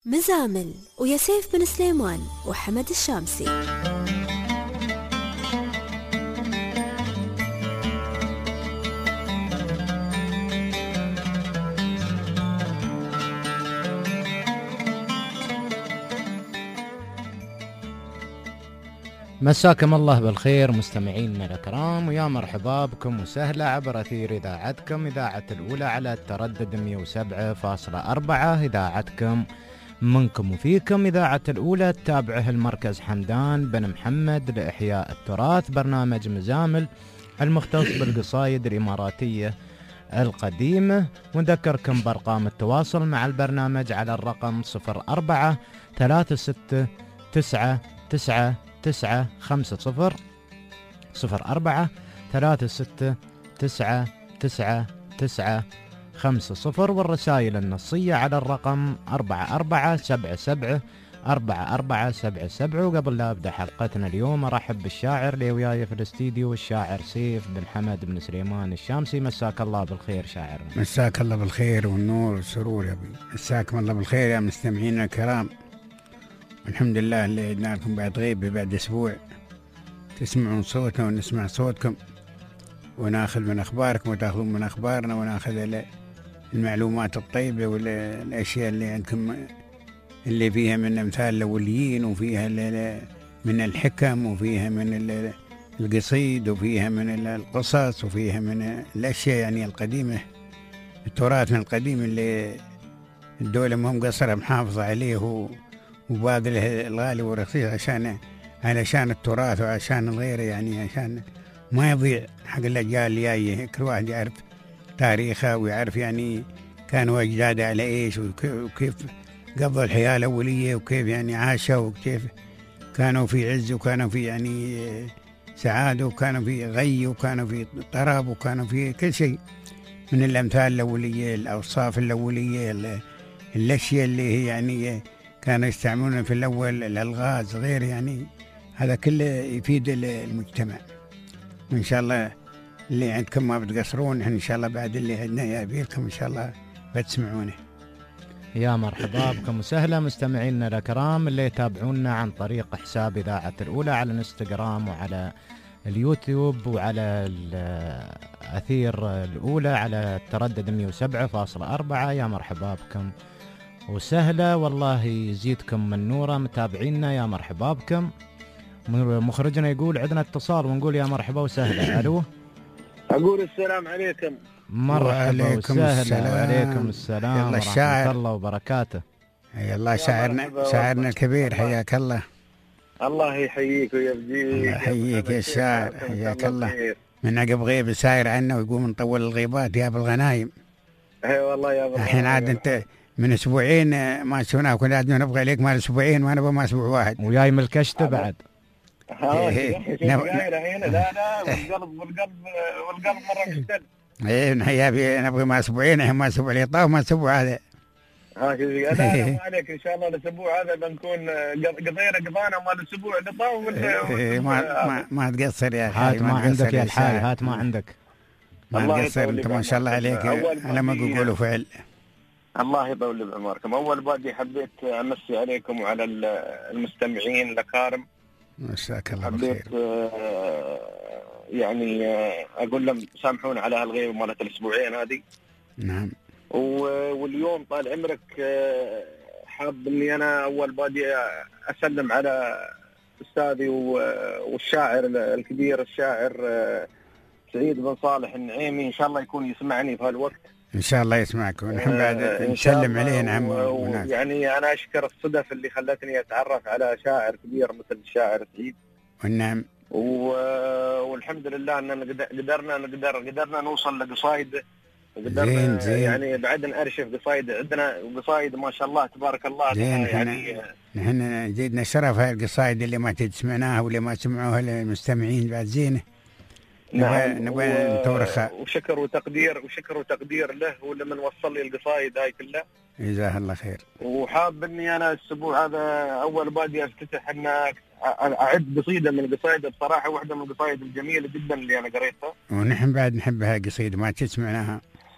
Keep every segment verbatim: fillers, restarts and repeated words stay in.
مزامل ويا سيف بن سليمان وحمد الشامسي. مساكم الله بالخير مستمعينا الكرام، ويا مرحبا بكم وسهلا عبر أثير إذاعتكم إذاعة الأولى على التردد مئة وسبعة فاصلة أربعة، إذاعتكم منكم وفيكم، إذاعة الأولى تتابعه المركز حمدان بن محمد لإحياء التراث، برنامج مزامل المختص بالقصايد الإماراتية القديمة. ونذكركم بأرقام التواصل مع البرنامج على الرقم صفر أربعة ثلاثة ستة تسعة تسعة تسعة خمسة صفر صفر أربعة ثلاثة ستة تسعة تسعة تسعة خمسة صفر، والرسائل النصية على الرقم أربعة أربعة سبعة سبعة أربعة أربعة سبعة سبعة. وقبل لا أبدأ حلقتنا اليوم أرحب بالشاعر اللي وياي في الاستديو، الشاعر سيف بن حمد بن سليمان الشامسي. مساك الله بالخير شاعرنا. مساك الله بالخير والنور والسرور يا ابي. مساكم الله بالخير يا مستمعين الكرام، الحمد لله اللي عدنا لكم بعد غيبة بعد أسبوع تسمعون صوتنا ونسمع صوتكم وناخذ من أخباركم وتاخذون من أخبارنا وناخذ المعلومات الطيبة والأشياء اللي عندكم اللي فيها من أمثال الأوليين وفيها من الحكم وفيها من القصيد وفيها من القصص وفيها من الأشياء يعني القديمة، التراثنا القديم اللي الدولة مهم قصرها محافظة عليه وباذله الغالي والرخيص عشان علشان التراث وعشان الغير، يعني عشان ما يضيع حق الأجيال اللي جاية. كل واحد يعرف تاريخه ويعرف يعني كانوا أجداده على إيش وكيف قضوا الحياة الأولية وكيف يعني عاشوا وكيف كانوا في عز وكانوا في يعني سعادة وكانوا في غي وكانوا في طرب وكانوا في كل شيء من الأمثال الأولية، الأوصاف الأولية، الأشياء اللي هي يعني كانوا يستعملون في الأول، الألغاز غير، يعني هذا كله يفيد المجتمع. وإن شاء الله اللي عندكم ما بتقصرون، إن شاء الله بعد اللي عندنا يابيلكم إن شاء الله بتسمعونه. يا مرحبا بكم وسهلا مستمعينا الكرام اللي يتابعونا عن طريق حساب إذاعة الأولى على الانستغرام وعلى اليوتيوب وعلى الأثير الأولى على التردد مئة وسبعة فاصلة أربعة. يا مرحبا بكم وسهلا، والله يزيدكم من نورة متابعينا. يا مرحبا بكم. مخرجنا يقول عندنا اتصال ونقول يا مرحبا وسهلا. ألو، أقول السلام عليكم. مرحبا وسهلا. وعليكم السلام ورحمة الله وبركاته. حيا الله شاعرنا شاعرنا الكبير، حياك الله. الله يحييك ويبجيك. الله يحييك يا الشاعر، حياك الله. من عقب غيب ساير عنا ويقوم نطول الغيبات يا ابو الغنايم. اي والله يا ابو الغنايم. الحين عاد انت من اسبوعين ما شفناك، كنا عاد نبغى عليك مال اسبوعين وانا ما اسبوع واحد وياي من الكشته بعد. ها لا لا والقلب والقلب والقلب مره مشتد. ايه نحيا نبغى ما اسبوعين، الحين ما اسبوع اللي طاف ما اسبوع هذا. ها شوف لا لا عليك ان شاء الله الاسبوع هذا بنكون قضينا قضانا مال الاسبوع اللي طاف. ما ما ما تقصر يا اخي. هات ما عندك يا الحاي، هات ما عندك. ما تقصر انت ما شاء الله عليك على ما يقولوا فعل. الله يطول بعمركم. اول بادي حبيت امسي عليكم وعلى المستمعين الاكارم. مساك الله بالخير. حبيت يعني اقول لهم سامحونا على هالغيبه مالت الاسبوعين هذه. نعم. واليوم طال عمرك حاب اني انا اول بادي اسلم على استاذي والشاعر الكبير الشاعر سعيد بن صالح النعيمي، ان شاء الله يكون يسمعني في هالوقت. ان شاء الله يسمعك ونحن بعد نسلم عليه. نعم. يعني انا اشكر الصدف اللي خلتني اتعرف على شاعر كبير مثل الشاعر سعيد. والنعم. والحمد لله اننا قدرنا نقدر قدرنا نوصل لقصايده وقدرنا يعني بعد نأرشف قصايد. عندنا قصايد ما شاء الله تبارك الله. يعني نحن جيدنا شرف هاي القصايد اللي ما تسمعناها واللي ما سمعوها المستمعين بعد زينه. نعم. نبغى نتورخها. وشكر وتقدير وشكر وتقدير له ولمن وصل لي القصايد هاي كلها. جزاه الله خير. وحاب اني انا الاسبوع هذا اول بادي افتتح ان اعد قصيده من القصايد، بصراحه واحده من القصايد الجميله جدا اللي انا قريتها. ونحن بعد نحبها قصيده ما تسمعناها.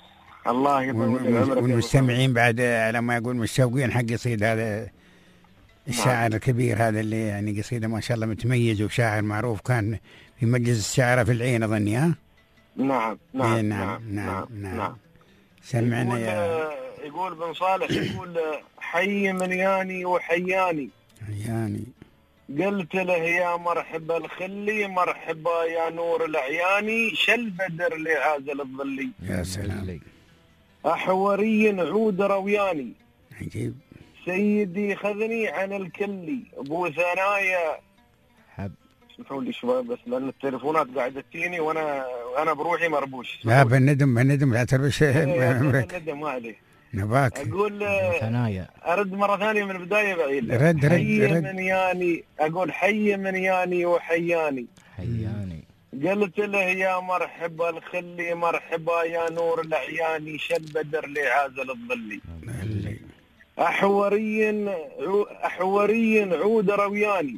الله يطول عمرك. والمستمعين بعد على ما يقول مشتاقين حق قصيد هذا الشاعر الكبير هذا اللي يعني قصيده ما شاء الله متميز وشاعر معروف، كان في مجلس الشعراء في العين أظني. ها نعم نعم نعم نعم, نعم, نعم, نعم. سمعنا يا يقول بن صالح يقول حي منياني وحياني حياني، قلت له يا مرحبا الخلي مرحبا يا نور العياني شل بدر لعازل الظلي. يا سلام. أحوري عود روياني عجيب. سيدي خذني عن الكلي ابو ثنايا حب. اسمحوا لي شوي بس لان التليفونات قاعده تجيني وانا وانا بروحي مربوش. لا بالندم بالندم لا تربش عمرك. الندم ما عليه. نباك. اقول ثنايا ارد مره ثانيه من البدايه بعيد. رد رد حي رد. من ياني اقول حي من ياني وحياني حياني. قلت له يا مرحبا الخلي مرحبا يا نور العياني شل بدر لعازل الظلي. أحوري أحوري عود روياني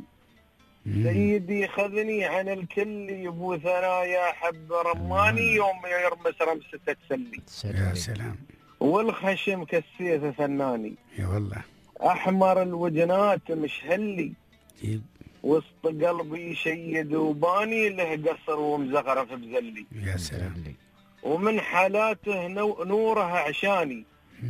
سيدي خذني عن الكل يبو ثنايا حب رماني يوم يرمس رمسة تسلي. يا سلام. والخشم كالسيف فناني يا والله. أحمر الوجنات مشهلي جيب. وسط قلبي شيد وباني له قصر ومزخرف بزلي. يا سلام. ومن حالاته نوره عشاني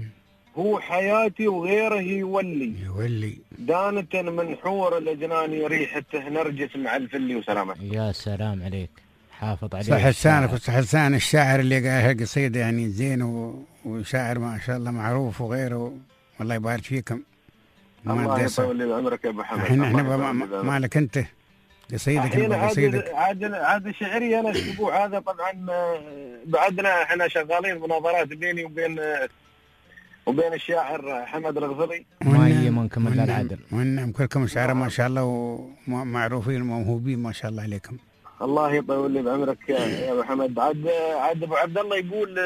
هو حياتي وغيره يولي يولي. دانة من حور الأجنان ريحته نرجس مع الفلي وسلامة. يا سلام عليك، حافظ عليك. صح لسانك وصح لسان الشاعر اللي قال هالقصيدة يعني زين وشاعر ما شاء الله معروف وغيره، والله يبارك فيكم. الله يطول لي عمرك يا ابو حمد. الحين احنا مالك انت قصيدك قصيدك عاد عاد شعري انا الاسبوع هذا طبعا بعدنا احنا شغالين مناظرات بيني وبين وبين الشاعر حمد الغزري. ما يهمكم الا العدل. وانهم كلكم شعراء ما شاء الله ومعروفين وموهوبين ما شاء الله عليكم. الله يطول لي بعمرك يا ابو حمد. عاد عاد ابو عبد الله يقول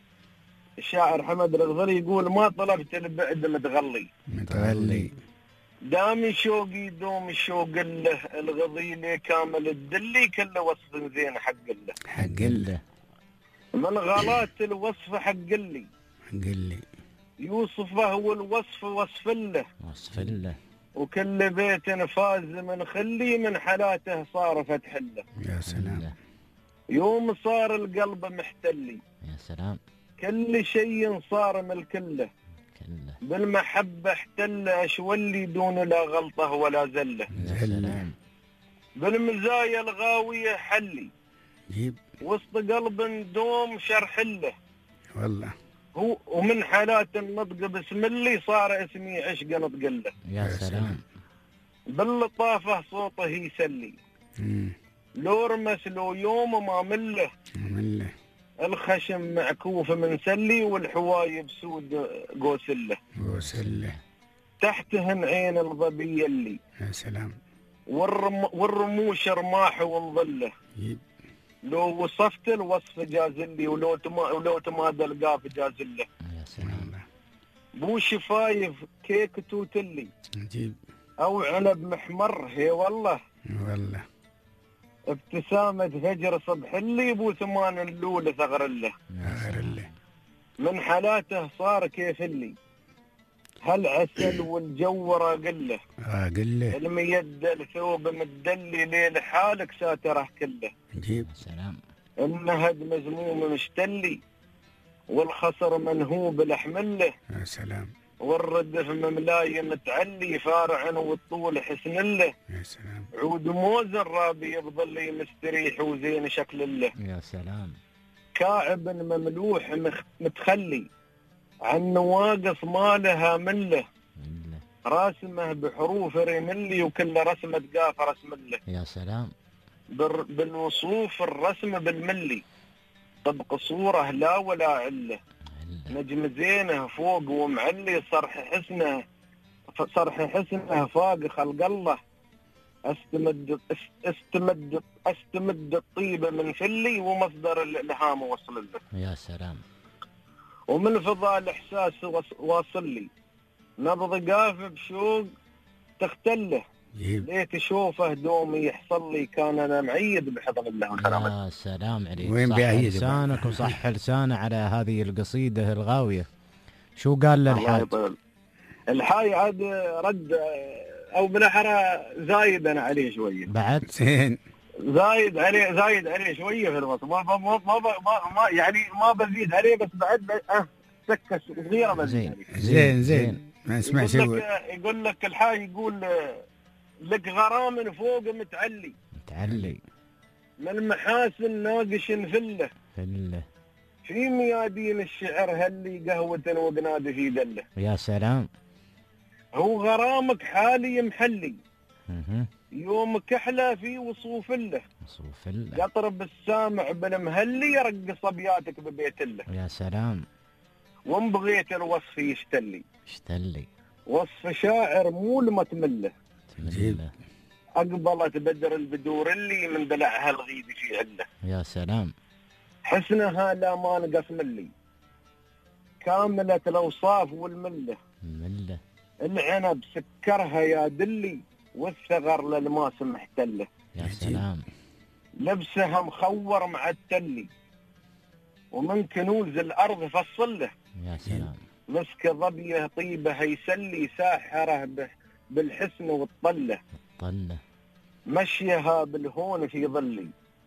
الشاعر حمد الغزري يقول ما طلبت البعد متغلي متغلي دامي شوقي دوم الشوق له الغضيلي كامل الدلي كله وصف زين حق له حق له من غلات الوصف حق لي حق لي يوصفه والوصف وصف له وصف له وكل بيت فاز من خلي من حالاته صار فتح له. يا سلام. يوم صار القلب محتلي يا سلام. كل شيء صار ملك له كله بالمحبة احتل اشولي دون لا غلطه ولا زله. يا سلام. بالمزايا الغاوية حلي جيب وسط قلب دوم شرح له والله. هو ومن حالات النطق بسم الله صار اسمي عشق نطق له. يا سلام. باللطافة صوته يسلي امم لو رمس لو يوم ما مله مله الخشم معكوف من سلي والحوايب سود قوسله قوسله تحتهن عين الظبي اللي. يا سلام. والرم والرموش رماح ونظله يب. لو وصفت الوصف جازلي ولو تما ولو تمادى القاف جازله. يا سلام. بو شفايف كيك توتلي عجيب. او عنب محمر هي والله والله. ابتسامة هجر صبح اللي بو ثمان اللول ثغر له ثغر له من حالاته صار كيف اللي هالعسل والجو راقله راقله الميد الثوب مدلي ليل حالك ساتره كله. عجيب. يا سلام. النهد مزموم مشتلي والخصر منهوب لحمله. يا سلام. والردف مملاي متعلي فارع والطول حسن له. يا سلام. عود موز الرابي يظل مستريح وزين شكل له. يا سلام. كاعب مملوح متخلي عن نواقص ما لها مله راسمه بحروف رملي وكل رسمة قاف رسم له. يا سلام. بالوصوف الرسم بالملي طبق صورة لا ولا عله نجم زينه فوق ومعلي صرح حسنه صرح حسنه فاق خلق الله استمد استمد استمد الطيبه من فلي ومصدر الالهام وصل له. يا سلام. ومن فضاء الاحساس واصل لي نبض قاف بشوق تختله ليت اشوفه دومي يحصل لي، كان انا معيد بحضن الله وسلامته. يا سلام عليك، وين صح بعيد لسانك وصح لسانه على هذه القصيدة الغاوية. شو قال للحاج؟ الحاج عاد رد او بالاحرى زايد انا عليه شويه بعد زين، زايد عليه زايد عليه شويه في الوصف، ما ما ما, ما, ما يعني ما بزيد عليه، بس بعد اه سكه صغيره بس. زين زين زين ما اسمع شو يقول لك يقول لك الحاج يقول لك غرام من فوق متعلي متعلي من محاسن ناقش فله فله في ميادين الشعر هلي قهوة وقناد في دله. يا سلام. هو غرامك حالي محلي اها يومك احلى في وصوف له، وصوف له يطرب السامع بالمهلي يرقص ابياتك ببيت الله. يا سلام. وان بغيت الوصف يشتلي اشتلي وصف شاعر مو لمتمله، تمله اقبلت بدر البدور اللي من دلعها الغيد في عله. يا سلام. حسنها لا ما نقص ملي كاملة الأوصاف والملة، مله العنب سكرها يا دلي والثغر للماس محتله. يا سلام. لبسها مخور مع التلي ومن كنوز الأرض فصله. يا سلام. مسك ظبيه طيبه يسلي ساحره بالحسن والطله. طله مشيها بالهون في ظلي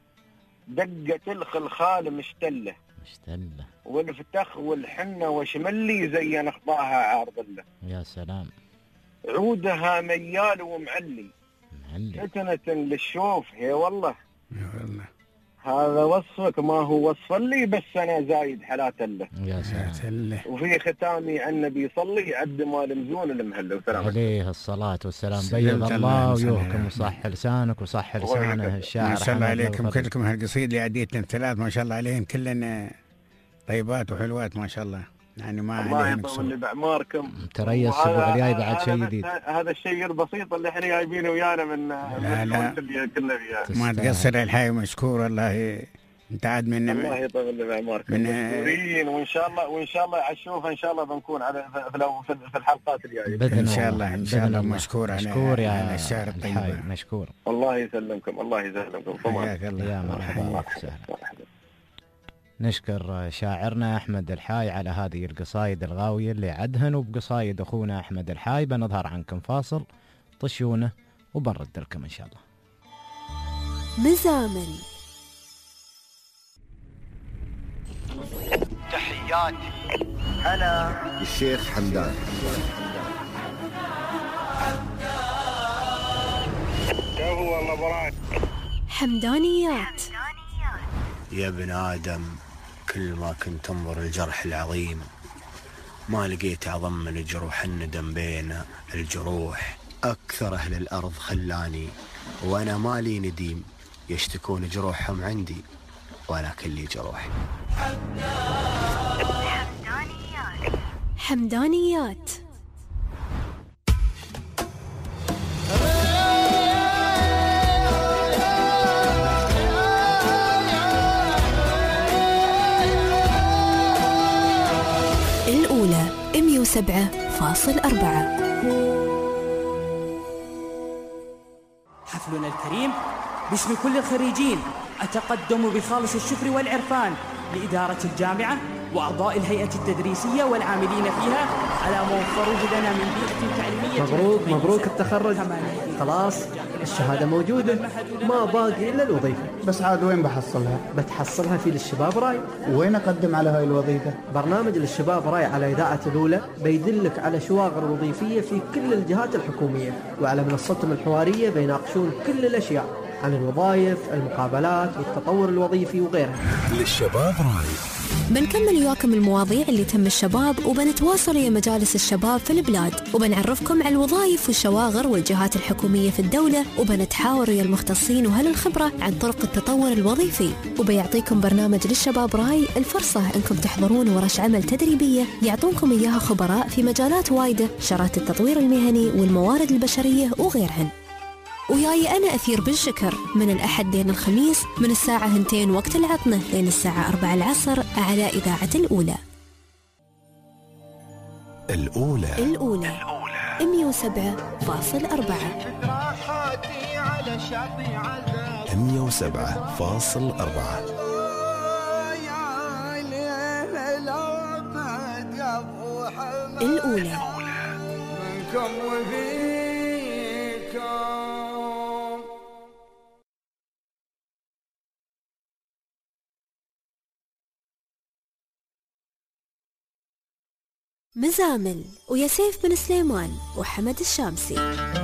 دقة الخلخال مشتله، مشتله والفتخ والحنة وشملي زين اخطاها عارض له. يا سلام. عودها ميال ومعلي معلي فتنة للشوف. هي والله يا والله هذا وصفك ما هو وصف لي، بس انا زايد حالات له. يا سلام. سله. وفي ختامي عن النبي صلي عد مال مزون المهله وسلام عليه الصلاة والسلام. سلمت بيض الله الله وسلم. وجوهكم وصح لسانك وصح لسانه الشاعر. ما شاء الله حمد عليكم الفضل. كلكم هالقصيد اللي عديتنا ثلاث ما شاء الله عليهم كلنا طيبات وحلوات ما شاء الله، يعني ما الله عليهم يطول قصور. لي باعماركم. تريس وهذا- الاسبوع الجاي بعد هذا شيء بس- جديد. هذا الشيء البسيط اللي احنا جايبينه ويانا من لا، لا. من اللي كنا فيها. ما تقصر يا الحي مشكور والله، انت عاد من الله يطول لي باعماركم من- مشكورين، وان شاء الله وان شاء الله اشوفها ان شاء الله بنكون على في في الحلقات الجايه بإذن إن شاء الله. الله، إن شاء بإذن الله. مشكور على- مشكور يا على الشعر الطيب. الحاي، مشكور. الله يسلمكم الله يسلمكم طبعا. حياك الله. يا مرحبا وسهلا. نشكر شاعرنا أحمد الحاي على هذه القصايد الغاوية اللي عدهن، وبقصايد أخونا أحمد الحاي بنظهر عنكم فاصل طشونه وبنرد لكم إن شاء الله. مزامل. تحياتي أنا الشيخ حمدان. هو والله براك حمدانيات. يا ابن آدم كل ما كنت انظر الجرح العظيم ما لقيت أعظم من جروح الندم بين الجروح. أكثر أهل الأرض خلاني وأنا مالي نديم، يشتكون جروحهم عندي ولكن لي جروح. حمدانيات. الأولى مية وسبعة فاصل أربعة. حفلنا الكريم باسم كل الخريجين أتقدم بخالص الشكر والعرفان لإدارة الجامعة وأعضاء الهيئة التدريسية والعاملين فيها على ما وفروه لنا من بيئة تعليمية. مبروك مبروك التخرج، خلاص الشهادة موجودة، ما باقي إلا الوظيفة. بس عاد وين بحصلها؟ بتحصلها في للشباب راي. وين أقدم على هاي الوظيفة؟ برنامج للشباب راي على إذاعة الأولى بيدلك على شواغر وظيفية في كل الجهات الحكومية، وعلى منصتهم الحوارية بيناقشون كل الأشياء عن الوظائف، المقابلات والتطور الوظيفي وغيرها. للشباب راي بنكمل وياكم المواضيع اللي تهم الشباب، وبنتواصل ويا مجالس الشباب في البلاد، وبنعرفكم على الوظائف والشواغر والجهات الحكومية في الدولة، وبنتحاور ويا المختصين وأهل الخبرة عن طرق التطور الوظيفي. وبيعطيكم برنامج للشباب راي الفرصة انكم تحضرون ورش عمل تدريبية يعطونكم اياها خبراء في مجالات وايدة، شرات التطوير المهني والموارد البشرية وغيرهن. وياي أنا أثير بن شكر من الأحد لين الخميس من الساعة هنتين وقت العطنة لين الساعة أربعة العصر على إذاعة الأولى. الأولى الأولى, الأولى. مية وسبعة فاصل أربعة. مية وسبعة فاصل أربعة. الأولى منكم وفيكم. مزامل ويا سيف بن سليمان وحمد الشامسي.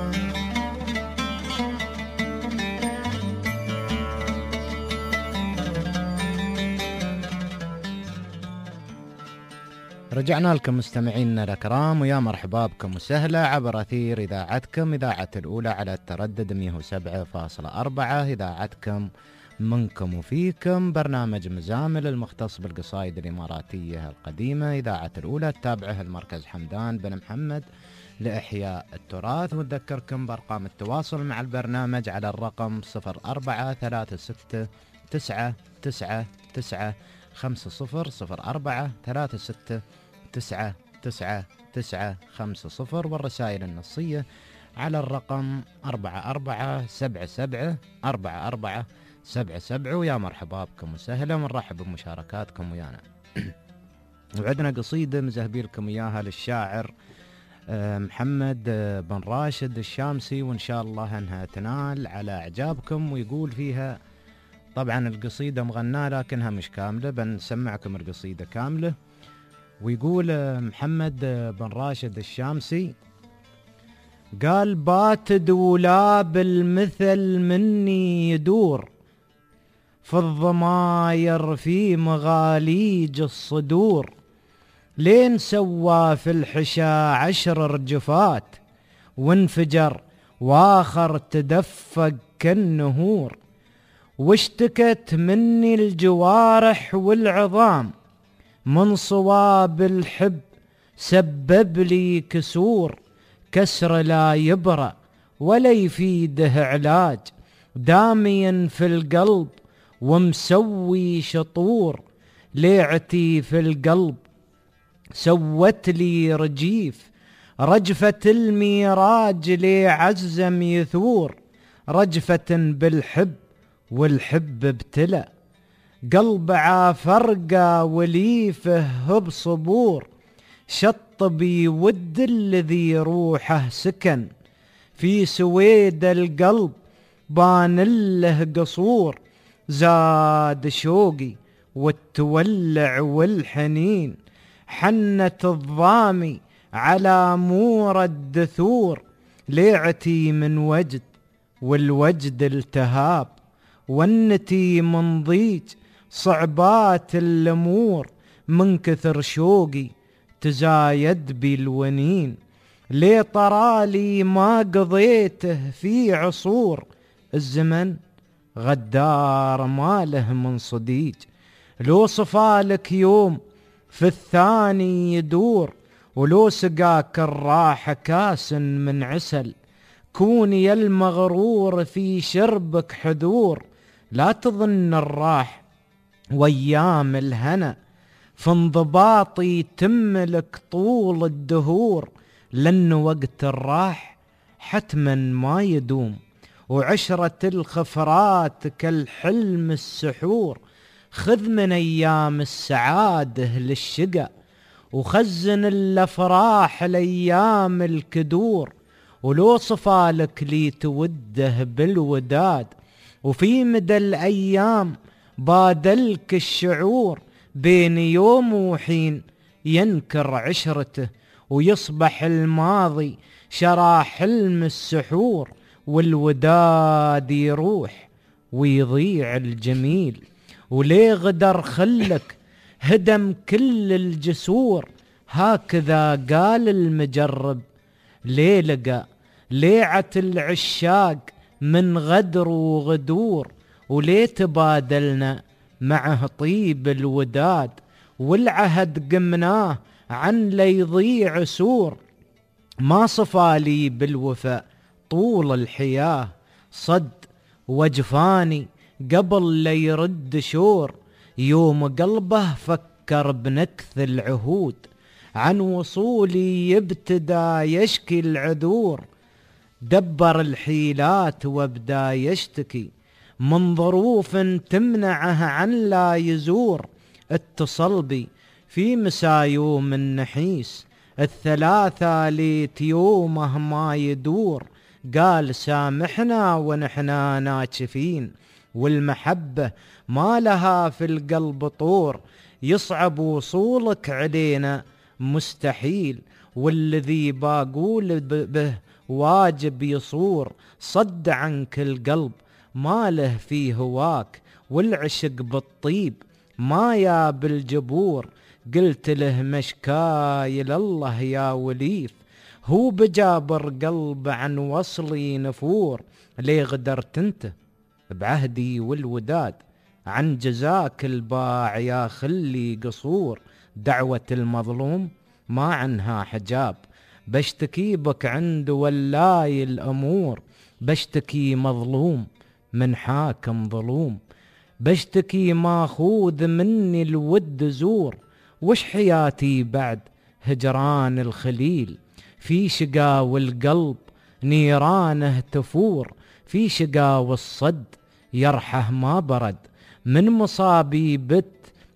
رجعنا لكم مستمعينا الأكرام، ويا مرحبا بكم وسهلا عبر أثير إذاعتكم إذاعة الأولى على التردد مية وسبعة فاصلة أربعة، إذاعتكم منكم وفيكم، برنامج مزامل المختص بالقصائد الإماراتية القديمة، إذاعة الأولى تتابعه المركز حمدان بن محمد لإحياء التراث. وذكركم بأرقام التواصل مع البرنامج على الرقم صفر أربعة ثلاثة ستة تسعة تسعة تسعة خمسة صفر صفر أربعة ثلاثة ستة تسعة تسعة تسعة خمسة صفر، والرسائل النصية على الرقم أربعة أربعة سبعة سبعة أربعة أربعة سبعة سبعة. ويا مرحبا بكم وسهلا، ونرحب بمشاركاتكم ويانا. وعندنا قصيدة مزهبي لكم إياها للشاعر محمد بن راشد الشامسي، وإن شاء الله أنها تنال على إعجابكم. ويقول فيها، طبعا القصيدة مغناة لكنها مش كاملة، بنسمعكم القصيدة كاملة. ويقول محمد بن راشد الشامسي، قال بات دولاب المثل مني يدور في الضماير في مغاليج الصدور، لين سوى في الحشا عشر رجفات وانفجر واخر تدفق كالنهور، واشتكت مني الجوارح والعظام من صواب الحب سبب لي كسور، كسر لا يبرأ ولا يفيده علاج، داميا في القلب ومسوي شطور، ليعتي في القلب سوت لي رجيف، رجفة الميراج ليعزم يثور، رجفة بالحب والحب ابتلى، قلب عافرقة وليفه بصبور، شطبي ود الذي روحه سكن، في سويد القلب بان له قصور، زاد شوقي والتولع والحنين، حنت الضامي على مور الدثور، ليعتي من وجد والوجد التهاب، والنتي من ضيج صعبات الأمور، من كثر شوقي تزايد بالونين، لي طرالي ما قضيته في عصور، الزمن غدار ما له من صديج، لو صفالك يوم في الثاني يدور، ولو سقاك الراحة كاس من عسل، كوني المغرور في شربك حذور، لا تظن الراح وأيام الهنا في انضباطي تملك طول الدهور، لأن وقت الراح حتما ما يدوم، وعشرة الخفرات كالحلم السحور، خذ من أيام السعادة للشقى، وخزن الأفراح لأيام الكدور، ولو صفالك لي توده بالوداد، وفي مدى الأيام بادلك الشعور، بين يوم وحين ينكر عشرته، ويصبح الماضي شرى حلم السحور، والوداد يروح ويضيع الجميل، وليه غدر خلك هدم كل الجسور، هكذا قال المجرب، ليه لقى ليعة العشاق من غدر وغدور، وليه تبادلنا معه طيب الوداد، والعهد قمناه عن ليضيع سور، ما صفالي بالوفاء طول الحياة صد، وجفاني قبل ليرد شور، يوم قلبه فكر بنكث العهود، عن وصولي يبتدى يشكي العذور، دبر الحيلات وابدا يشتكي من ظروف تمنعه عن لا يزور. اتصل بي في مسا يوم النحيس الثلاثة ليت يومه ما يدور، قال سامحنا ونحنا ناكفين والمحبة ما لها في القلب طور، يصعب وصولك علينا مستحيل والذي باقول به واجب يصور. صد عنك القلب ما له فيه هواك والعشق بالطيب ما يا بالجبور، قلت له مشكاي لله يا وليف هو بجابر قلب عن وصلي نفور. ليه غدرت انت بعهدي والوداد عن جزاك الباع يا خلي قصور، دعوة المظلوم ما عنها حجاب بشتكي بك عند ولاي الأمور، بشتكي مظلوم من حاكم ظلوم، بشتكي ماخوذ مني الود زور. وش حياتي بعد هجران الخليل، في شقا والقلب نيرانه تفور، في شقا والصد يرحه ما برد، من مصابي بت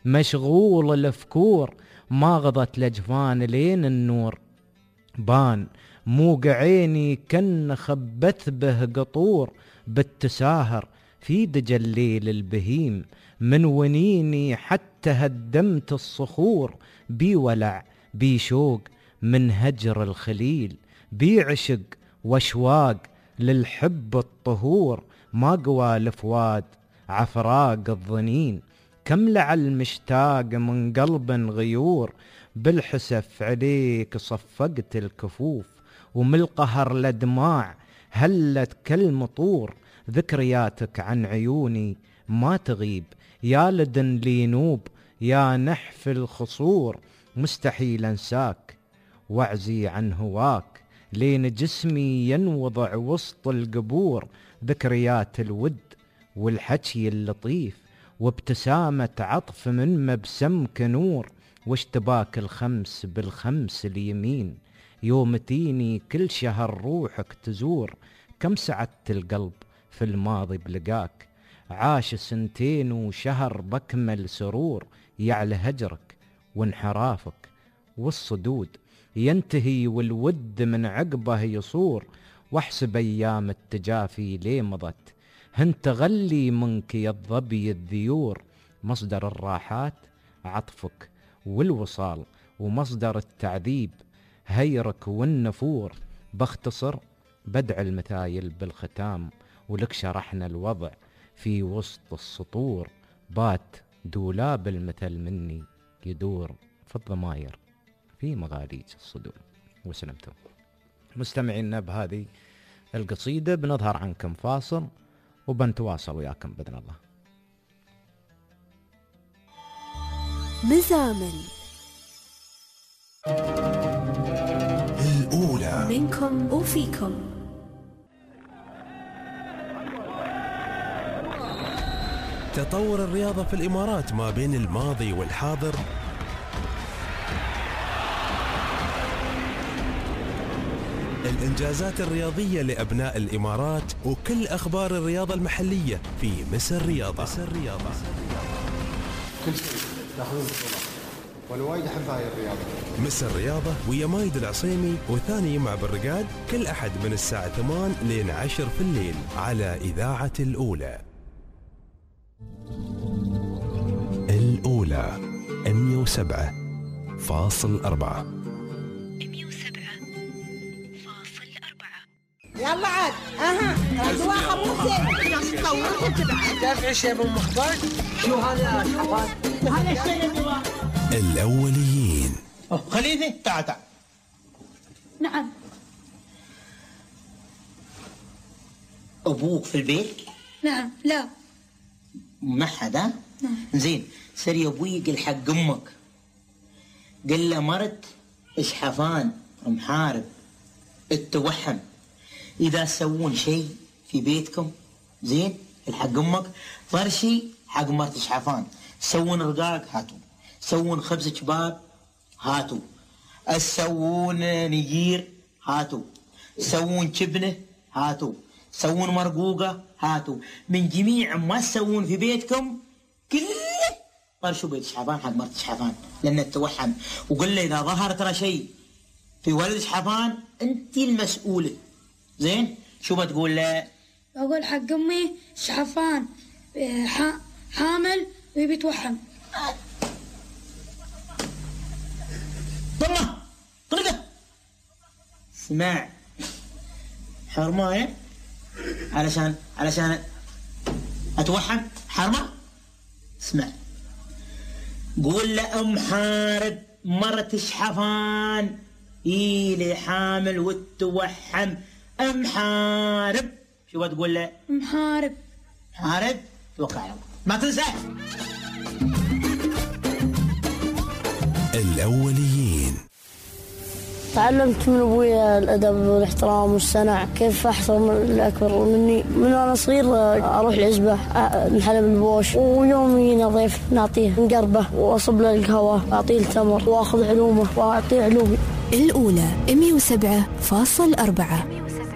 مشغول الفكور، ما غضت لجفان لين النور بان، موق عيني كن خبث به قطور، بالتساهر في دجى الليل البهيم، من ونيني حتى هدمت الصخور، بي ولع بي شوق من هجر الخليل، بي عشق واشواق للحب الطهور، ما قوى الفواد عفراق الظنين، كم لعل مشتاق من قلب غيور، بالحسف عليك صفقت الكفوف ومن القهر لدماع هلت كالمطور، ذكرياتك عن عيوني ما تغيب يا لدن لينوب يا نحف الخصور، مستحيل انساك واعزي عن هواك لين جسمي ينوضع وسط القبور، ذكريات الود والحكي اللطيف وابتسامة عطف من مبسمك نور، واشتباك الخمس بالخمس اليمين يوم تيني كل شهر روحك تزور، كم سعدت القلب في الماضي بلقاك عاش سنتين وشهر بكمل سرور، يعلى هجرك وانحرافك والصدود ينتهي والود من عقبه يصور، واحسب ايام التجافي ليه مضت هنت غلي منك يا الظبي الذيور، مصدر الراحات عطفك والوصال ومصدر التعذيب هيرك والنفور، باختصر بدع المثايل بالختام ولك شرحنا الوضع في وسط السطور، بات دولاب المثل مني يدور في الضماير في مغاليج الصدور. وسلمتم مستمعينا بهذه القصيدة، بنظهر عنكم فاصل وبنتواصل وياكم بإذن الله. مزامل الأولى منكم وفيكم. تطور الرياضة في الإمارات ما بين الماضي والحاضر الإنجازات الرياضية لأبناء الإمارات وكل أخبار الرياضة المحلية في مس الرياضة. مس الرياضة كل شيء تاخذون بطولة وانا وايد احب هاي الرياضة. مس الرياضة ويا مايد العصيمي وثاني مع بالرقاد كل أحد من الساعة ثمان لين عشر في الليل على إذاعة الأولى. الأولى مية وسبعة فاصل أربعة. يلا عاد اها اجواء خمسة ناس تطورت تبعد دافع شيء من مخبار. شو هذا شو هذا الشيء اللي الأوليين. خليفة تعال تعال. نعم. أبوك في البيت؟ نعم. لا ما حدا؟ نعم. زين سري أبوي قل حق أمك قل له مرت إشحفان محارب التوحم إذا تسوون شيء في بيتكم زين الحق أمك فرشي حق مرت إشحفان، سوون رقاق هاتوا، سوون خبز كباب هاتوا، تسوون نجير هاتوا، تسوون جبنة هاتوا، تسوون مرقوقة هاتوا، من جميع ما تسوون في بيتكم كله طرشوا بيت شحفان حق مرت شحفان لأن التوحم. وقل له إذا ظهر ترى شيء في ولد شحفان أنت المسؤولة. زين شو بتقول له؟ بقول حق أمي شحفان حامل ويبي توحم. طلع طلقه. اسمع حرماية علشان علشان اتوحم حرمة. اسمع قول لأم حارب مرت شحفان إيلي حامل وتوحم. أم حارب شو بتقول له؟ أم حارب حارب توقع له ما تنسى. الأوليين. تعلمت من أبوي الأدب والاحترام والصنع، كيف أحترم الأكبر مني. من وأنا صغير أروح العزبة نحلب البوش، ويوم يجينا ضيف نعطيه نقربه وأصب له القهوة، أعطيه التمر وأخذ علومه وأعطيه علومي. الأولى مئة وسبعة فاصل أربعة.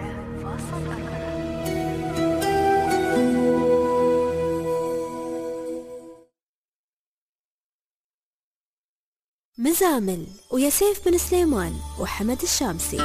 مزامل ويا سيف بن سليمان وحمد الشامسي.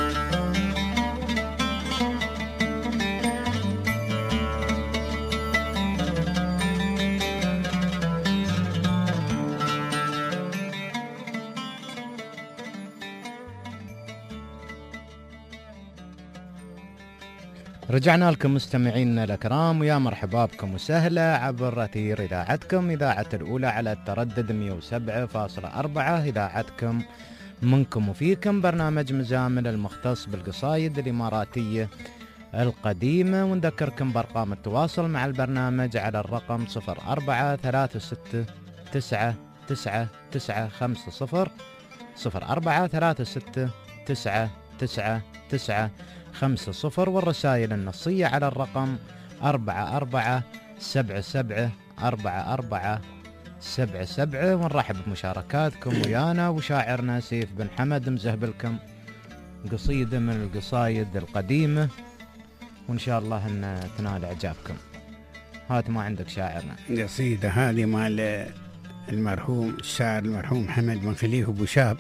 رجعنا لكم مستمعينا الأكرام، ويا مرحبا بكم وسهلا عبر أثير إذاعتكم إذاعة الأولى على التردد مئة وسبعة فاصلة أربعة، إذاعتكم منكم وفيكم، برنامج مزامل المختص بالقصايد الإماراتية القديمة. ونذكركم بأرقام التواصل مع البرنامج على الرقم صفر أربعة ثلاثة ستة تسعة تسعة تسعة خمسة صفر صفر أربعة ثلاثة ستة تسعة تسعة تسعة خمسة صفر، والرسائل النصية على الرقم أربعة أربعة سبعة سبعة أربعة أربعة سبعة سبعة. ونرحب بمشاركاتكم ويانا وشاعرنا سيف بن حمد مزهبلكم قصيدة من القصايد القديمة، وإن شاء الله أن تنال إعجابكم. هات ما عندك شاعرنا؟ قصيدة هذه مال المرحوم الشاعر المرحوم محمد بن خليفة أبو شاب.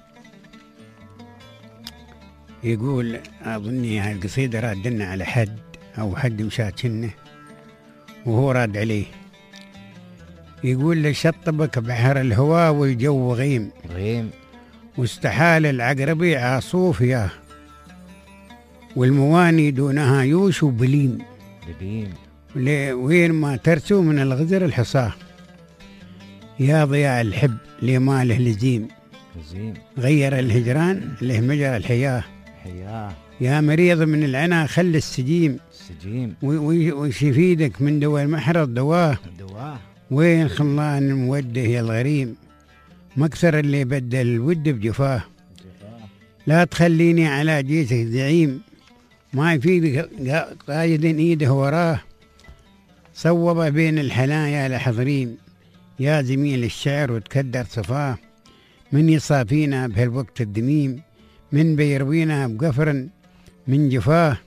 يقول أظني هاي القصيدة رادنا على حد أو حد مشاتشنه وهو راد عليه. يقول لشطبك بحر الهوى والجو غيم غيم، واستحال العقربي عاصوف ياه، والمواني دونها يوش وبليم بليم، وين ما ترسو من الغزر الحصاه، يا ضياء الحب لماله لزيم زين، غير الهجران له مجرى الحياه، حياه، يا مريض من العنا خل السجيم السجيم، وش يفيدك من دواء المحرض دواه دواه، وين خلان موده يا الغريم، مكثر اللي بدل الود بجفاه، لا تخليني على جيتك زعيم، ما يفيدك قايد ايده وراه، صوب بين الحنايا لحضريم، يا زميل الشعر وتكدر صفاه، من يصافينا بهالوقت الدميم، من بيروينا بقفر من جفاه،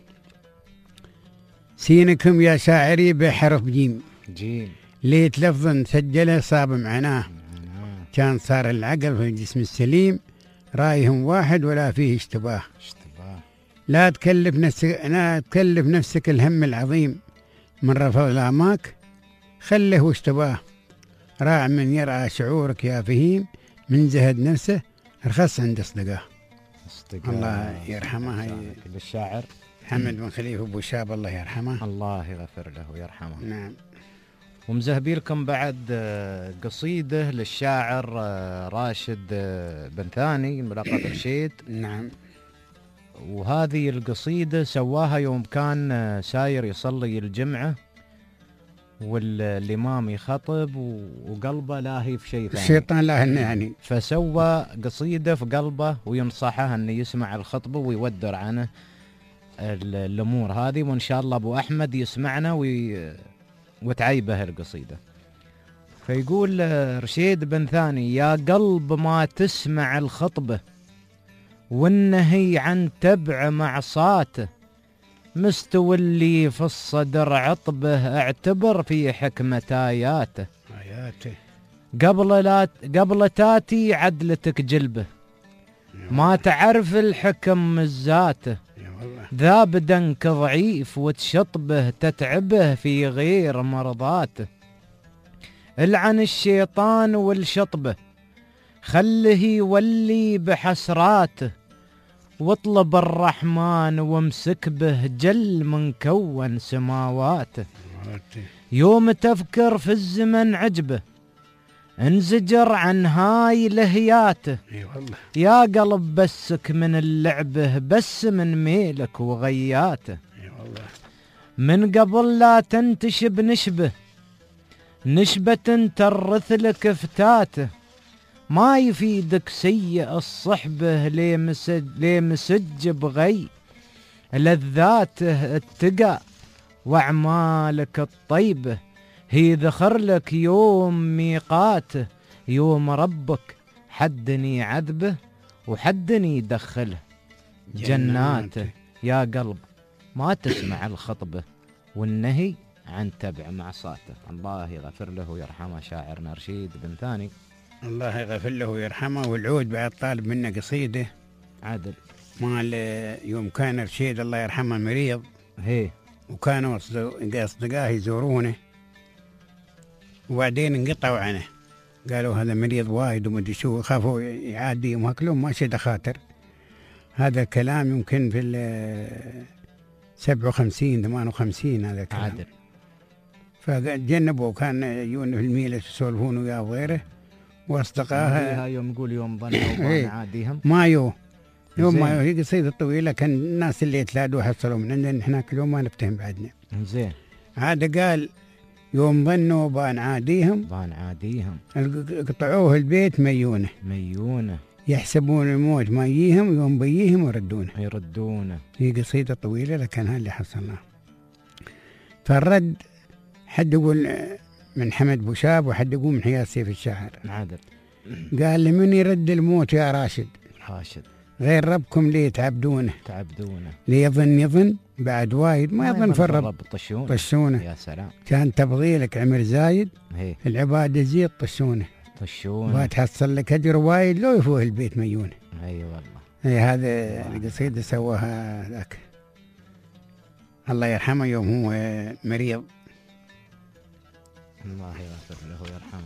سينكم يا شاعري بحرف جيم جيم، ليت لفظا سجله صاب معناه، كان صار العقل في الجسم السليم، رايهم واحد ولا فيه اشتباه، اشتباه، لا تكلف نفسك لا تكلف نفسك الهم العظيم، من رفض الأعماك خله واشتباه، راع من يرعى شعورك يا فهيم، من زهد نفسه رخص عند اصدقاه. الله يرحمه للشاعر محمد بن خليفة أبو شاب الله يرحمه. الله يغفر له ويرحمه. نعم. ومزهبي لكم بعد قصيدة للشاعر راشد بن ثاني ملقب رشيد. نعم. وهذه القصيدة سواها يوم كان ساير يصلي الجمعة والإمام يخطب وقلبه لاهي في شيء ثاني، الشيطان لاهي يعني، فسوى قصيدة في قلبه وينصحه أن يسمع الخطبة ويودر عنه الأمور هذه. وإن شاء الله أبو أحمد يسمعنا وي... وتعيبه القصيدة. فيقول رشيد بن ثاني: يا قلب ما تسمع الخطبة والنهي عن تبع معصاته، مستولي في الصدر عطبه، اعتبر في حكمة آياته. آياته قبل لا قبل تاتي عدلتك جلبه، ما تعرف الحكم مزاته. ذا بدنك ضعيف وتشطبه، تتعبه في غير مرضاته. العن الشيطان والشطبه، خله يولي بحسراته، واطلب الرحمن وامسك به، جل من كون سماواته. يوم تفكر في الزمن عجبه، انزجر عن هاي لهياته. يا قلب بسك من اللعبه، بس من ميلك وغياته. من قبل لا تنتشب نشبه، نشبة ترث لك فتاته. ما يفيدك سيء الصحبه، ليه مسج, ليه مسج بغي لذاته التقى، واعمالك الطيبه هي ذخر لك يوم ميقاته. يوم ربك حدني عذبه، وحدني يدخله جناته. يا قلب ما تسمع الخطبه، والنهي عن تبع معصاته. الله يغفر له ويرحمه شاعرنا رشيد بن ثاني. الله يغفر له ويرحمه. والعود بعد طالب منه قصيده عادل مال يوم كان رشيد الله يرحمه مريض، هي وكانوا أصدقائه يزورونه، وبعدين انقطعوا عنه، قالوا هذا مريض وايد ومدري شو، خافوا يعاديهم هكلهم ماشي دخاتر. هذا كلام يمكن في ال سبعة وخمسين ثمانية وخمسين هذا كلام عادل. فجنبوا، كان يجون في الميلة يسولفون وياه وغيره، واصدقائها يوم يقول يوم ظنوا عاديهم مايو يوم ما هي قصيدة طويلة، كان الناس اللي يتلادوا حصلوا من عندنا نحن كل يوم ما نفتهم بعدنا. زين هذا قال يوم ظنوا بان عاديهم بان عاديهم قطعوه البيت ميونه ميونه، يحسبون الموت ما يجيهم، يوم بيجيهم يردونه يردونه. هي قصيدة طويلة لكن هذا اللي حصلناه. فالرد حد يقول من حمد بوشاب، وحد يقول من حياة سيف الشاعر. عادل قال لمن يرد الموت يا راشد، راشد غير ربكم ليه تعبدونه تعبدونه، ليظن يظن بعد وايد ما يظن في الرب طشونه طشونه. يا سلام، كان تفضيلك عمر زايد، هي العبادة زيد طشونه طشونه، ما تحصل لك اجر وايد لو يفوه البيت ميونه. اي والله. اي هذا القصيدة سواها ذاك الله يرحمه يوم هو مريض. الله يغفر له ويرحمه.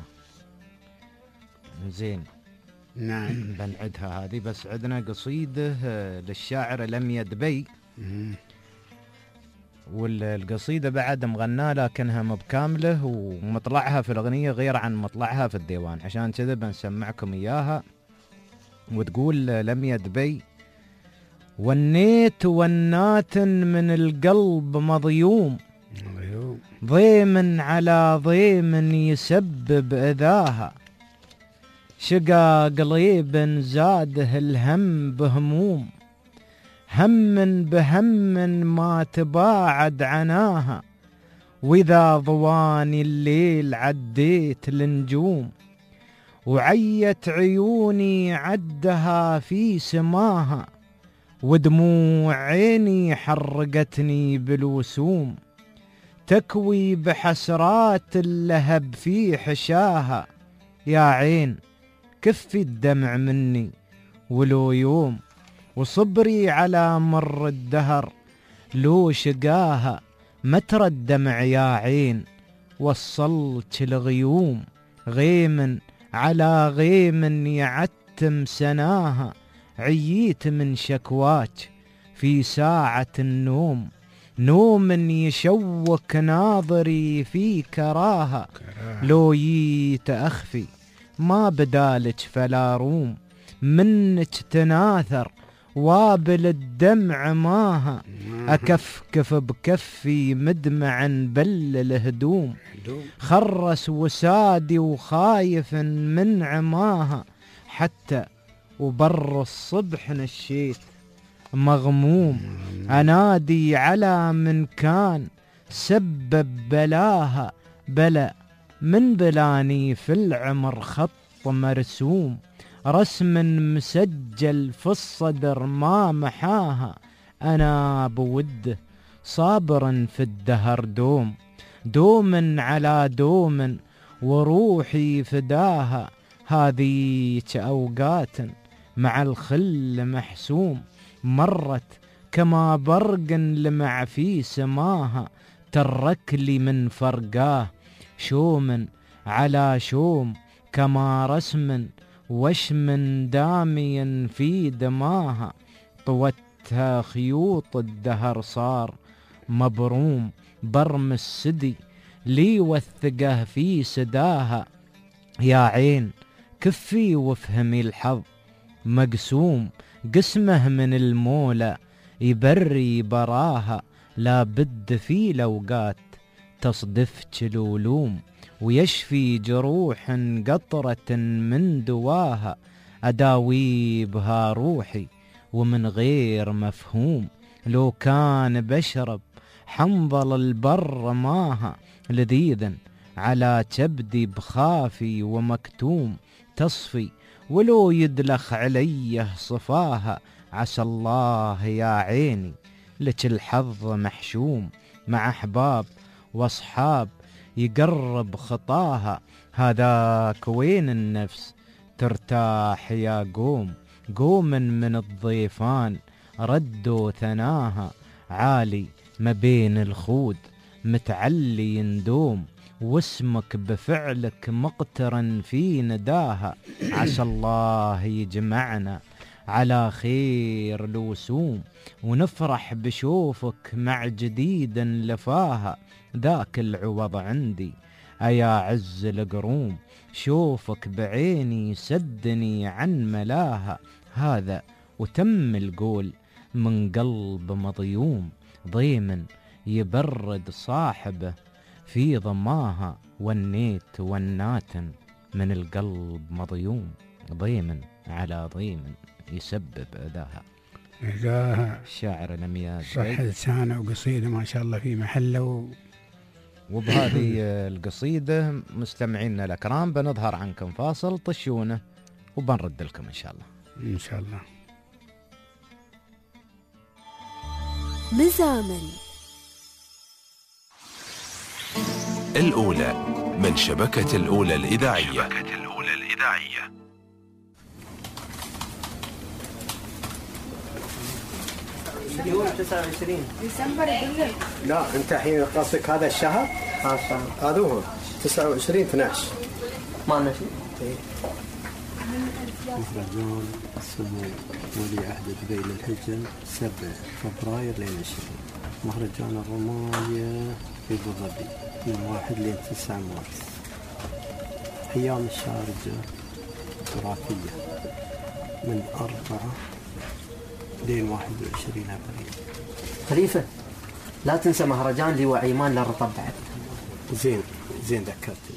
زين نعم بنعدها هذه، بس عندنا قصيدة للشاعر لميا دبي، والقصيدة بعد مغناه لكنها مبكاملة، ومطلعها في الأغنية غير عن مطلعها في الديوان، عشان كذا بنسمعكم إياها. وتقول لميا دبي: ونيت ونات من القلب مضيوم، ضيم على ضيم يسبب أذاها، شقا قليب زاده الهم بهموم، هم بهم ما تباعد عناها، وإذا ضواني الليل عديت النجوم، وعيت عيوني عدها في سماها، ودموع عيني حرقتني بالوسوم، تكوي بحسرات اللهب في حشاها، يا عين كفي الدمع مني ولو يوم، وصبري على مر الدهر لو شقاها، متر الدمع يا عين وصلت الغيوم، غيم على غيم يعتم سناها، عييت من شكواك في ساعة النوم، نوم يشوك ناظري في كراها، لو ييت أخفي ما بدالك فلا روم، منك تناثر وابل الدمع ماها، أكفكف بكفي مدمعا بل الهدوم، خرس وسادي وخايف من عماها، حتى وبر الصبح نشيت مغموم، أنادي على من كان سبب بلاها، بلا من بلاني في العمر خط مرسوم، رسم مسجل في الصدر ما محاها. أنا بوده صابر في الدهر دوم، دوم على دوم وروحي فداها. هذيك أوقات مع الخل محسوم، مرت كما برق لمع في سماها. ترك لي من فرقاه شوم على شوم، كما رسم وشم دامي في دماها. طوتها خيوط الدهر صار مبروم، برم السدي لي وثقه في سداها. يا عين كفي وافهمي الحظ مقسوم، قسمه من المولى يبري براها. لا بد في الأوقات تصدف الولوم، ويشفي جروح قطرة من دواها. أداوي بها روحي ومن غير مفهوم، لو كان بشرب حنظل البر ماها. لذيذا على كبدي بخافي ومكتوم، تصفي ولو يدلخ عليه صفاها. عسى الله يا عيني لك الحظ محشوم، مع أحباب واصحاب يقرب خطاها. هذاك وين النفس ترتاح يا قوم، قوم من الضيفان ردوا ثناها. عالي ما بين الخود متعلي يندوم، واسمك بفعلك مقترن في نداها. عسى الله يجمعنا على خير الوسوم، ونفرح بشوفك مع جديد لفاها. ذاك العوض عندي أيا عز القروم، شوفك بعيني سدني عن ملاها. هذا وتم القول من قلب مضيوم، ضيمن يبرد صاحبه في ضماها. ونيت وناتن من القلب مضيوم، ضيمن على ضيمن يسبب أذاها. أذاها الشاعر نمياز صح لسانه وقصيدة ما شاء الله في محله و... وبهذه القصيدة مستمعينا الأكرام بنظهر عنكم فاصل، طشونه وبنرد لكم إن شاء الله. إن شاء الله. مزامل الأولى من شبكة الأولى الإذاعية. شبكة الأولى الإذاعية. يوم تسعة وعشرين ديسمبر يقول. لا انت الحين قصدك هذا الشهر؟ هذا الشهر هذا هو تسعة وعشرين اثنا عشر. ما لنا شيء. ايه مهرجان السمو ولي عهد دبي للهجن سبعة فبراير لين عشرين. مهرجان الرماية في ابو ظبي من واحد لين تسعة مارس. ايام الشارجة التراثية من أربعة لين واحد وعشرين أبريل. خليفة لا تنسى مهرجان لي وعيمان للرطب بعد. زين زين ذكرتني.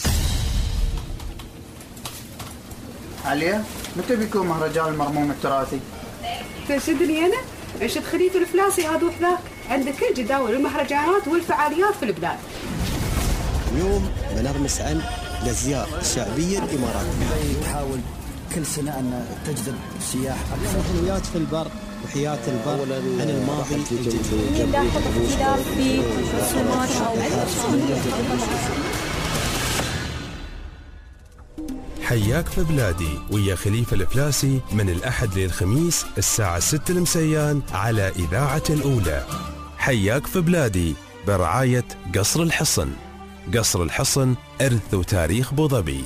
عليا متى بيكون مهرجان المرموم التراثي؟ تشدني أنا؟ أشد خليفة الفلاسي هذا ذاك، عندك كل جداول المهرجانات والفعاليات في البلاد. اليوم بنغمس عن الأزياء الشعبية الإماراتية. تحاول كل سنة أن تجذب سياح أكثر. حلويات في البر وحياة البر عن الماضي الجديد. لاحظ اختلاف في رسومات أو حياك في بلادي ويا خليفة الفلاسي من الأحد للخميس الساعة ستة المسيان على إذاعة الأولى. حياك في بلادي برعاية قصر الحصن. قصر الحصن إرث وتاريخ أبو ظبي.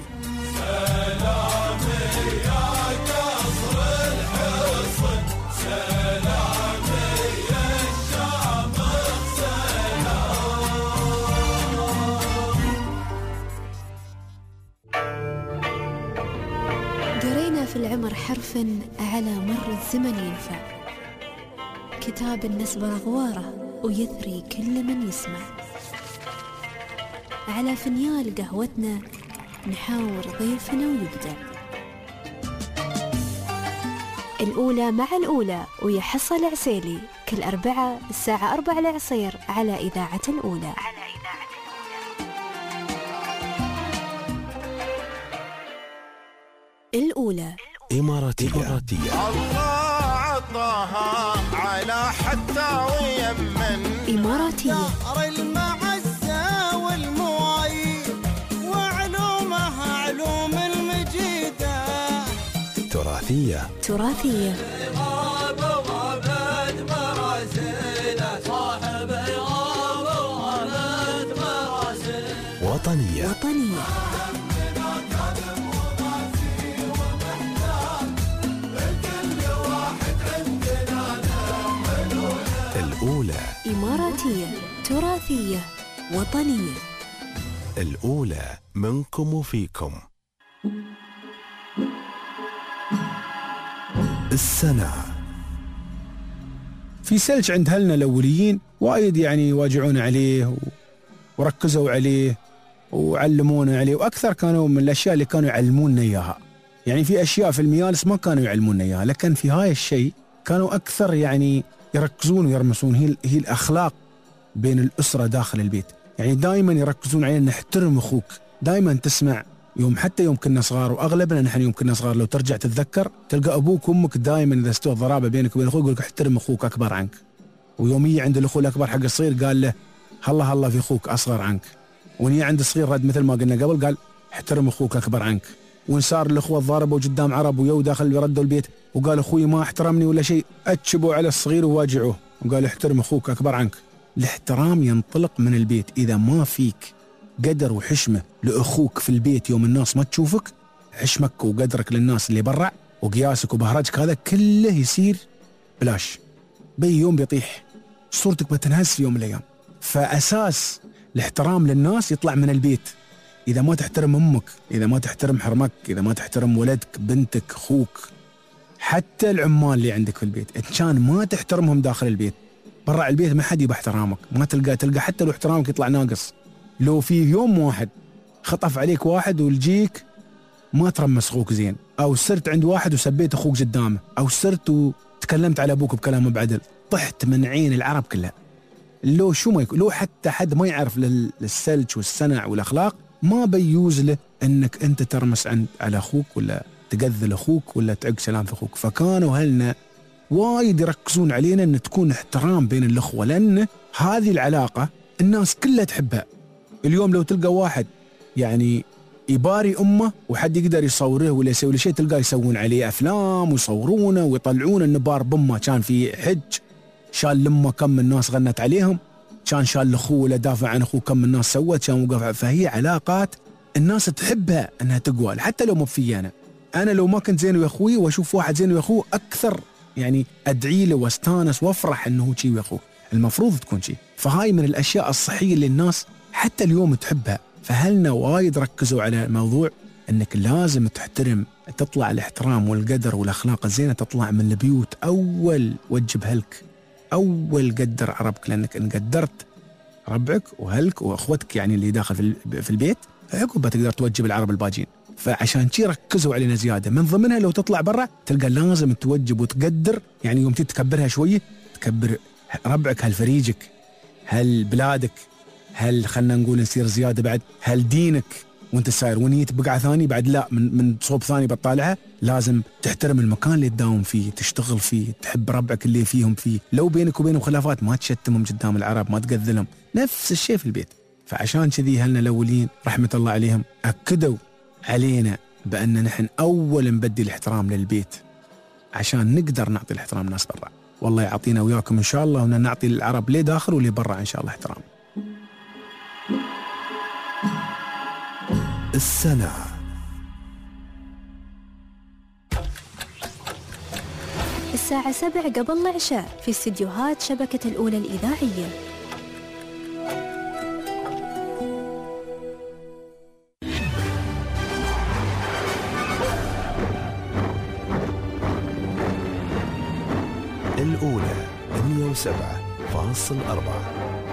قرينا في العمر حرفا على مر الزمن ينفع، كتاب النسبة أغواره ويثري كل من يسمع. على فنيال قهوتنا نحاور ضيفنا ويبدع. الأولى مع الأولى ويا حصة العسيلي كل أربعة الساعة أربعة العصير على إذاعة الأولى. الأولى. الأولى. إماراتية. إماراتية. الله عطاها على حتى ويمن. إماراتية. دار المعزة والموايد وعلومها علوم المجيدة. تراثية. تراثية. وطنية. وطنية. الأولى. إماراتية. تراثية. وطنية. الأولى منكم وفيكم. السنة. في سلج عند أهلنا الأوليين وايد يعني يواجعون عليه و... وركزوا عليه وعلمونا عليه، وأكثر كانوا من الأشياء اللي كانوا يعلموننا إياها. يعني في أشياء في الميالس ما كانوا يعلموننا إياها، لكن في هاي الشيء كانوا أكثر يعني يركزون ويرمسون. هي, هي الأخلاق بين الأسرة داخل البيت. يعني دائما يركزون علينا نحترم أخوك. دائما تسمع يوم حتى يوم كنا صغار، وأغلبنا نحن يوم كنا صغار لو ترجع تتذكر تلقى أبوك وأمك دائما إذا استوى ضرابة بينك وبين أخوك يقول لك احترم أخوك أكبر عنك. ويوم يجي عند الأخو الأكبر حق الصغير قال له هلا هلا في أخوك أصغر عنك. وني عند الصغير رد مثل ما قلنا قبل قال احترم أخوك أكبر عنك. وإن صار الأخوة ضاربوا قدام عرب ويو داخل يردوا البيت وقال أخوي ما احترمني ولا شيء، أتشبوا على الصغير وواجعوه وقال احترم أخوك أكبر عنك. الاحترام ينطلق من البيت. إذا ما فيك قدر وحشمة لأخوك في البيت يوم الناس ما تشوفك، حشمك وقدرك للناس اللي برع وقياسك وبهرجك هذا كله يصير بلاش. بي يوم بيطيح، صورتك بتنهز في يوم من الأيام. فأساس الاحترام للناس يطلع من البيت. إذا ما تحترم أمك، إذا ما تحترم حرمك، إذا ما تحترم ولدك بنتك أخوك، حتى العمال اللي عندك في البيت إن كان ما تحترمهم داخل البيت، برا البيت ما حد يبقى احترامك. ما تلقى تلقى حتى لو احترامك يطلع ناقص. لو في يوم واحد خطف عليك واحد ولجيك ما ترمس أخوك زين، أو سرت عند واحد وسبيت أخوك قدامه، أو سرت وتكلمت على أبوك بكلام بعدل، طحت من عين العرب كلها. لو شو ما يكون، لو حتى حد ما يعرف للسلج والسنع والأخلاق ما بيجوز له أنك أنت ترمس عند على أخوك ولا تقذل أخوك ولا تعق سلام في أخوك. فكانوا أهلنا وايد يركزون علينا أن تكون احترام بين الأخوة، لأن هذه العلاقة الناس كلها تحبها. اليوم لو تلقى واحد يعني يباري أمه وحد يقدر يصوره ولا يسوي له شيء، تلقاه يسوون عليه أفلام ويصورونه ويطلعون أنه بار بأمه كان في حج، شال لأمه كم الناس غنت عليهم، كان شال لأخوه ولا دافع عن أخوه كم الناس سوت، كان وقف. فهي علاقات الناس تحبها أنها تقوى، حتى لو مو في أنا أنا لو ما كنت زين ويا أخوي وأشوف واحد زين ويا أخوه أكثر يعني أدعي له واستانس وأفرح أنه شي ويا أخوه. المفروض تكون شي. فهاي من الأشياء الصحية اللي الناس حتى اليوم تحبها. فهلنا وايد ركزوا على موضوع أنك لازم تحترم، تطلع الاحترام والقدر والأخلاق الزينة تطلع من البيوت. أول وجب هلك، أول قدر عربك، لأنك إن قدرت ربعك وهلك وأخوتك يعني اللي داخل في البيت عقب تقدر توجب العرب الباجين. فعشان شي ركزوا علينا زيادة. من ضمنها لو تطلع برا تلقى لازم توجب وتقدر، يعني يوم تتكبرها شوية تكبر ربعك، هل فريجك، هل بلادك، هل خلنا نقول نصير زيادة بعد هل دينك وانت ساير ونيت بقعة ثاني بعد لا من من صوب ثاني بتطالعها. لازم تحترم المكان اللي تداوم فيه، تشتغل فيه، تحب ربعك اللي فيهم فيه. لو بينك وبينهم خلافات ما تشتمهم قدام العرب، ما تقذلهم. نفس الشيء في البيت. فعشان كذي هلنا الأولين رحمة الله عليهم أكدوا علينا بأن نحن أول نبدي الاحترام للبيت عشان نقدر نعطي الاحترام الناس برا. والله يعطينا وياكم إن شاء الله ونعطي العرب ليه داخل وليه برا إن شاء الله احترام. السنة. الساعة سبع قبل العشاء في استديوهات شبكة الأولى الإذاعية. الأولى مئة وسبعة فاصل أربعة.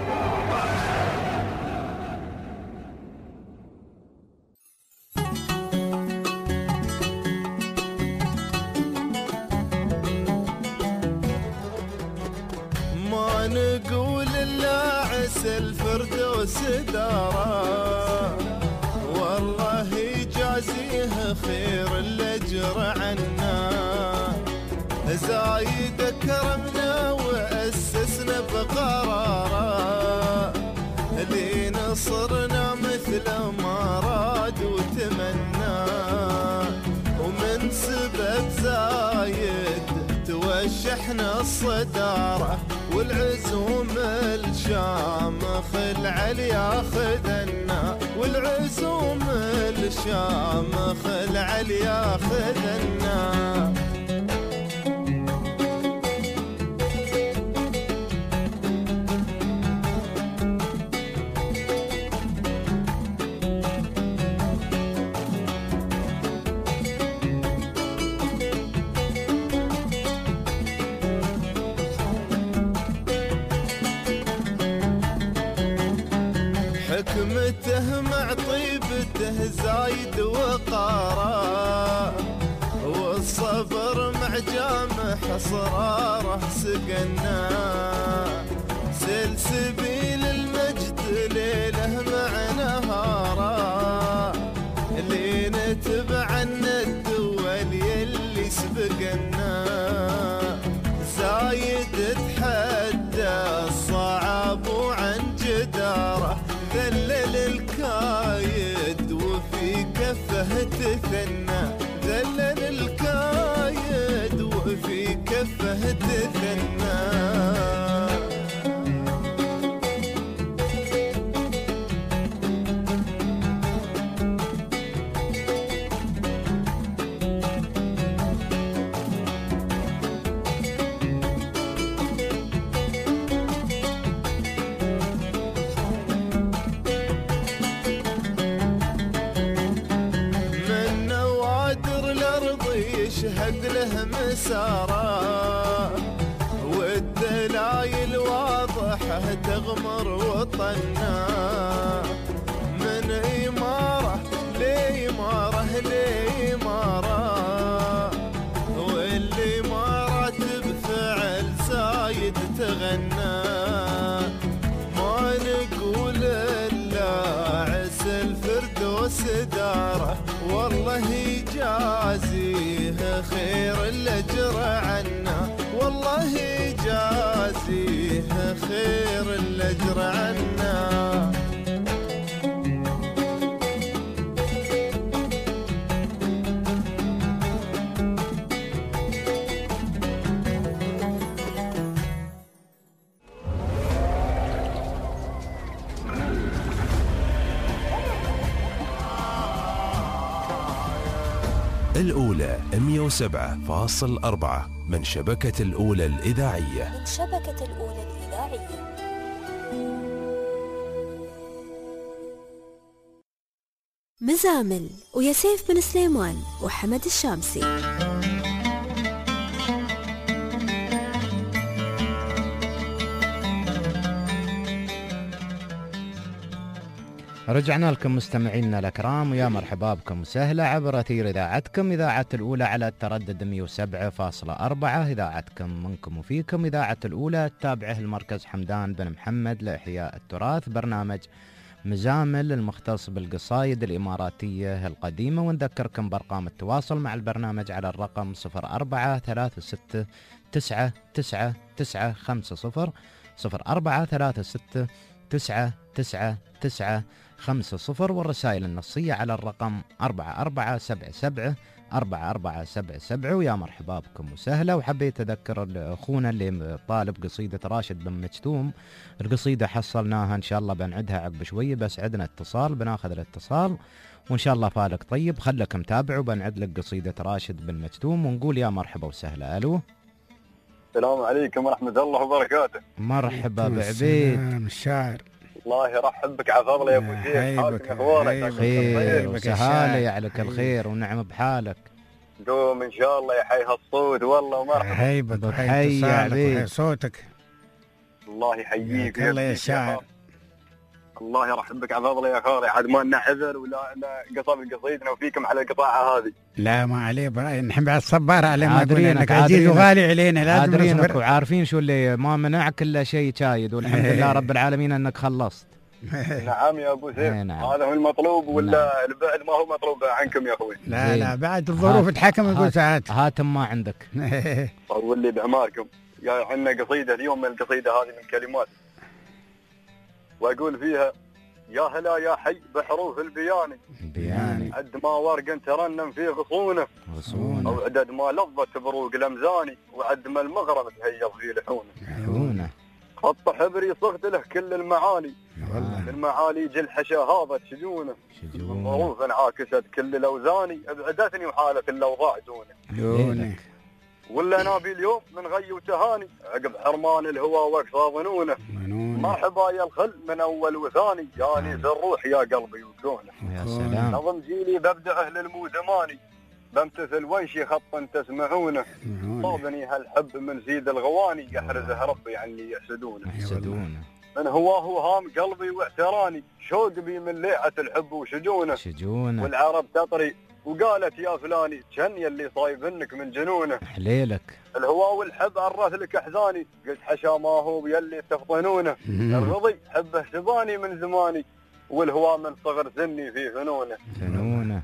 ما نقول إلا عسى الفردوس دارا والله يجازيه خير الأجر عنا، زايد أكرمنا وأسسنا بقراره، اللي نصرنا مثل ما راد وتمنى، ومن سبب زايد توشحنا الصدارة، والعزوم الشامخ العليا خذنا، والعزوم الشامخ العليا خذنا. حكمته مع طيبته زايد وقاره، والصبر مع جامح اصراره سقنا، سلسبيل المجد ليله مع نهاره، اللي نتبع الدول يلي سبقنا، زايد تحدى الصعب وعن جداره، ذلل الكايد وفي كفه تثنى، ذلل الكايد وفي كفه تثنى. يشهد له مساره، والدلايل واضحة تغمر وطنا، من إمارة لإمارة لإمارة، والإمارات بفعل زايد تغنى، ما نقول إلا عسى الفردوس داره، والله يجازيه خير الأجر عنا، والله يجازيه خير الأجر عنا. الأولى مئة وسبعة فاصل أربعة من شبكة الأولى الإذاعية، من شبكة الأولى الإذاعية. مزامل ويا سيف بن سليمان وحمد الشامسي. رجعنا لكم مستمعينا الأكرام، ويا مرحبا بكم وسهلا عبر أثير إذاعتكم إذاعة الأولى على التردد مئة وسبعة فاصلة أربعة، إذاعتكم منكم وفيكم، إذاعة الأولى تابعه المركز حمدان بن محمد لإحياء التراث، برنامج مزامل المختص بالقصايد الإماراتية القديمة. ونذكركم بأرقام التواصل مع البرنامج على الرقم صفر أربعة ثلاثة ستة تسعة تسعة تسعة خمسة صفر صفر أربعة ثلاثة ستة تسعة تسعة تسعة خمسة صفر، والرسائل النصية على الرقم أربعة أربعة سبعة سبعة أربعة أربعة سبعة سبعة. ويا مرحبا بكم وسهلا. وحبيت أذكر أخونا اللي طالب قصيدة راشد بن مجتوم، القصيدة حصلناها إن شاء الله بنعدها عقب شوية، بس عندنا اتصال بناخذ الاتصال وإن شاء الله فالك طيب، خلك متابع وبنعد لك قصيدة راشد بن مجتوم ونقول يا مرحبا وسهلا. ألو، السلام عليكم ورحمة الله وبركاته. مرحبا بعبيد الشاعر، الله يرحب بك على فضل يا ابو زيد، حالك اخبارك؟ خير وسهاله يعلك الخير ونعم بحالك، دوم ان شاء الله يا حي هالصوت والله ومرحبا. هيبة وحي اتصالك صوتك، الله يحييك الله يا شاعر، الله يرحب بك على فضل يا خالي، عاد ما لنا حذر ولا لا قصب قصيدنا وفيكم على القطاعه هذه. لا ما عليه براي، نحب على الصبار عليه، ما تقول انك عزيز وغالي علينا، لازم نصبر وعارفين شو اللي ما منعك الا شيء شايد، والحمد لله رب العالمين انك خلصت. نعم يا ابو سيف، نعم. هذا هو المطلوب ولا البعد ما هو مطلوب عنكم يا اخوي؟ لا لا بعد الظروف تحكم نقول ساعات. هاتم ما عندك. طول لي بعماركم. يا عندنا قصيده اليوم من القصيده هذه من كلمات، واقول فيها: يا هلا يا حي بحروف البياني بياني عد ما ورق ترنم في غصونه غصونه او عدد ما لفظت بروق الامزاني وعد ما المغرب تهيض في لحونه لحونه خط حبري صغت له كل المعاني من معالي جل حشا هاضت شجونه شجونه ظروف عاكست كل الاوزاني ابعدتني وحالت الاوضاع دونه ولا نابي اليوم من غي وتهاني عقب حرمان الهوى واقصى ظنونه مرحبا يا الخل من اول وثاني ياني في الروح يا قلبي وكونه يا سلام نظم جيلي ببدعه للموزماني بمتثل وانشي خط تسمعونه طابني هالحب من زيد الغواني يحرزه ربي عني يحسدونه يحسدونه من هواه هام قلبي واعتراني شوق بي من ليعة الحب وشجونه شجونه والعرب تطري وقالت يا فلاني كان يلي صايبنك من جنونه حليلك الهوى والحب عرث لك احزاني قلت حشا ما هو يلي تفطنونه الرضي حبه سباني من زماني والهوى من صغر سني في فنونه فنونه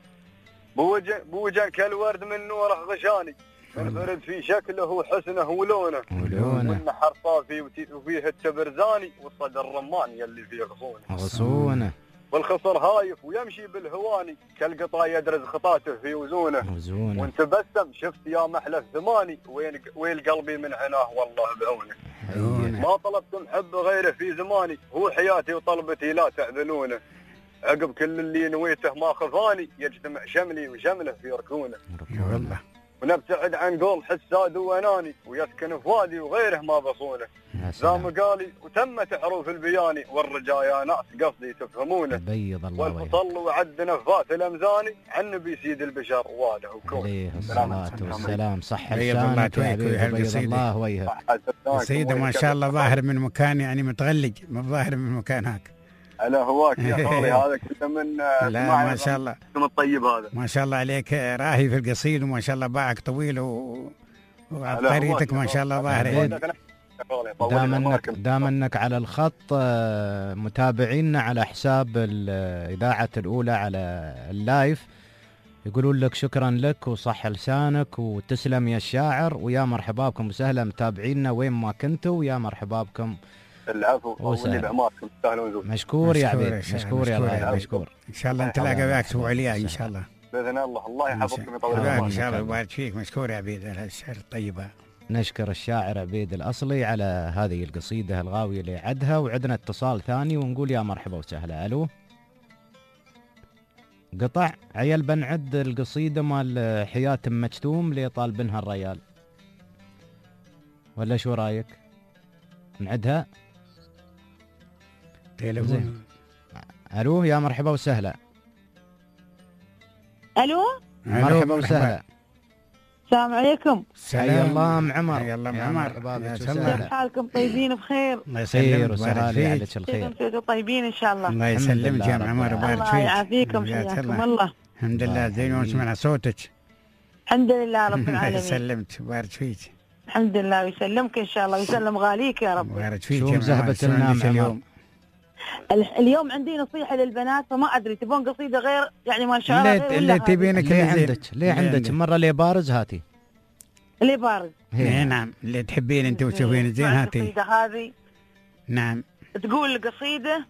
بوجه بوجه كالورد من نوره غشاني منفرد في شكله وحسنه ولونه ولونه والنحر صافي وفيه التبرزاني والصدر الرمان يلي فيه غصونه غصونه والخصر هايف ويمشي بالهواني كالقطا يدرز خطاته في وزونه وزونه وانت بسم شفت يا محلى ثماني وين وين قلبي من عناه والله بعونه ما طلبت محب غيره في زماني هو حياتي وطلبتي لا تعذلونه عقب كل اللي نويته ما خفاني يجتمع شملي وشمله في ركونه والله ونبتعد عن قول حساد واناني ويسكن فؤادي وغيره ما بصونه ذا مقالي وتمت حروف البياني والرجاء يا ناس قصدي تفهمونه بيض الله والفصل وعد نفات الامزاني عن نبي سيد البشر واله وكون عليه الصلاه والسلام صح بيض الله لسانك بيض الله وجهك سيدة ما شاء الله ظاهر من مكان يعني متغلج ما ظاهر من مكان هاك على هواك يا اخوي هذا كله من لا ما شاء الله الطيب هذا ما شاء الله عليك راهي في القصيد وما شاء الله باعك طويل و... وعبقريتك ما شاء الله ظاهر دام انك دام انك على الخط متابعينا على حساب الاذاعه الاولى على اللايف يقولون لك شكرا لك وصح لسانك وتسلم يا الشاعر ويا مرحبا بكم وسهلا متابعينا وين ما كنتوا ويا مرحبا بكم. العفو واللي بعماركم تستاهلون. مشكور يا عبيد مشكور يا الله مشكور. ان شاء الله نتلاقى وياك اسبوع الجاي ان شاء الله باذن الله. الله يحفظكم ويطول عمرك ان شاء الله ويبارك فيك. مشكور يا عبيد على الشعر الطيبه. نشكر الشاعر عبيد الأصلي على هذه القصيدة الغاوية اللي عدها. وعدنا اتصال ثاني ونقول يا مرحبا وسهلا. ألو قطع عيال بنعد القصيدة مال حياة مجتوم اللي طالبنها الريال ولا شو رايك نعدها؟ تليفون. ألو يا مرحبا وسهلا. ألو مرحبا وسهلا. السلام عليكم. حيا الله ام عمر. حيا الله ام عمر. كيف حالكم؟ طيبين بخير؟ الله يسلمك وسهلا عليك الخير. انتم طيبين ان شاء الله. الله يسلمك يا ام عمر ويبارك فيك. الله يعافيكم حياكم الله. الحمد لله زين ونسمع صوتك. الحمد لله رب العالمين. الله يسلمك ويبارك فيك. الحمد لله ويسلمك ان شاء الله ويسلم غاليك يا رب. ويبارك فيك. شو مزهبت لنا اليوم؟ اليوم عندي نصيحة للبنات فما أدري تبون قصيدة غير يعني ما شاء الله غير اللي تبينك اللي عندك ليه عندك مرة اللي بارز هاتي اللي بارز. اي نعم اللي تحبين انت وتشوفين زين هاتي. القصيدة هذه نعم تقول القصيدة: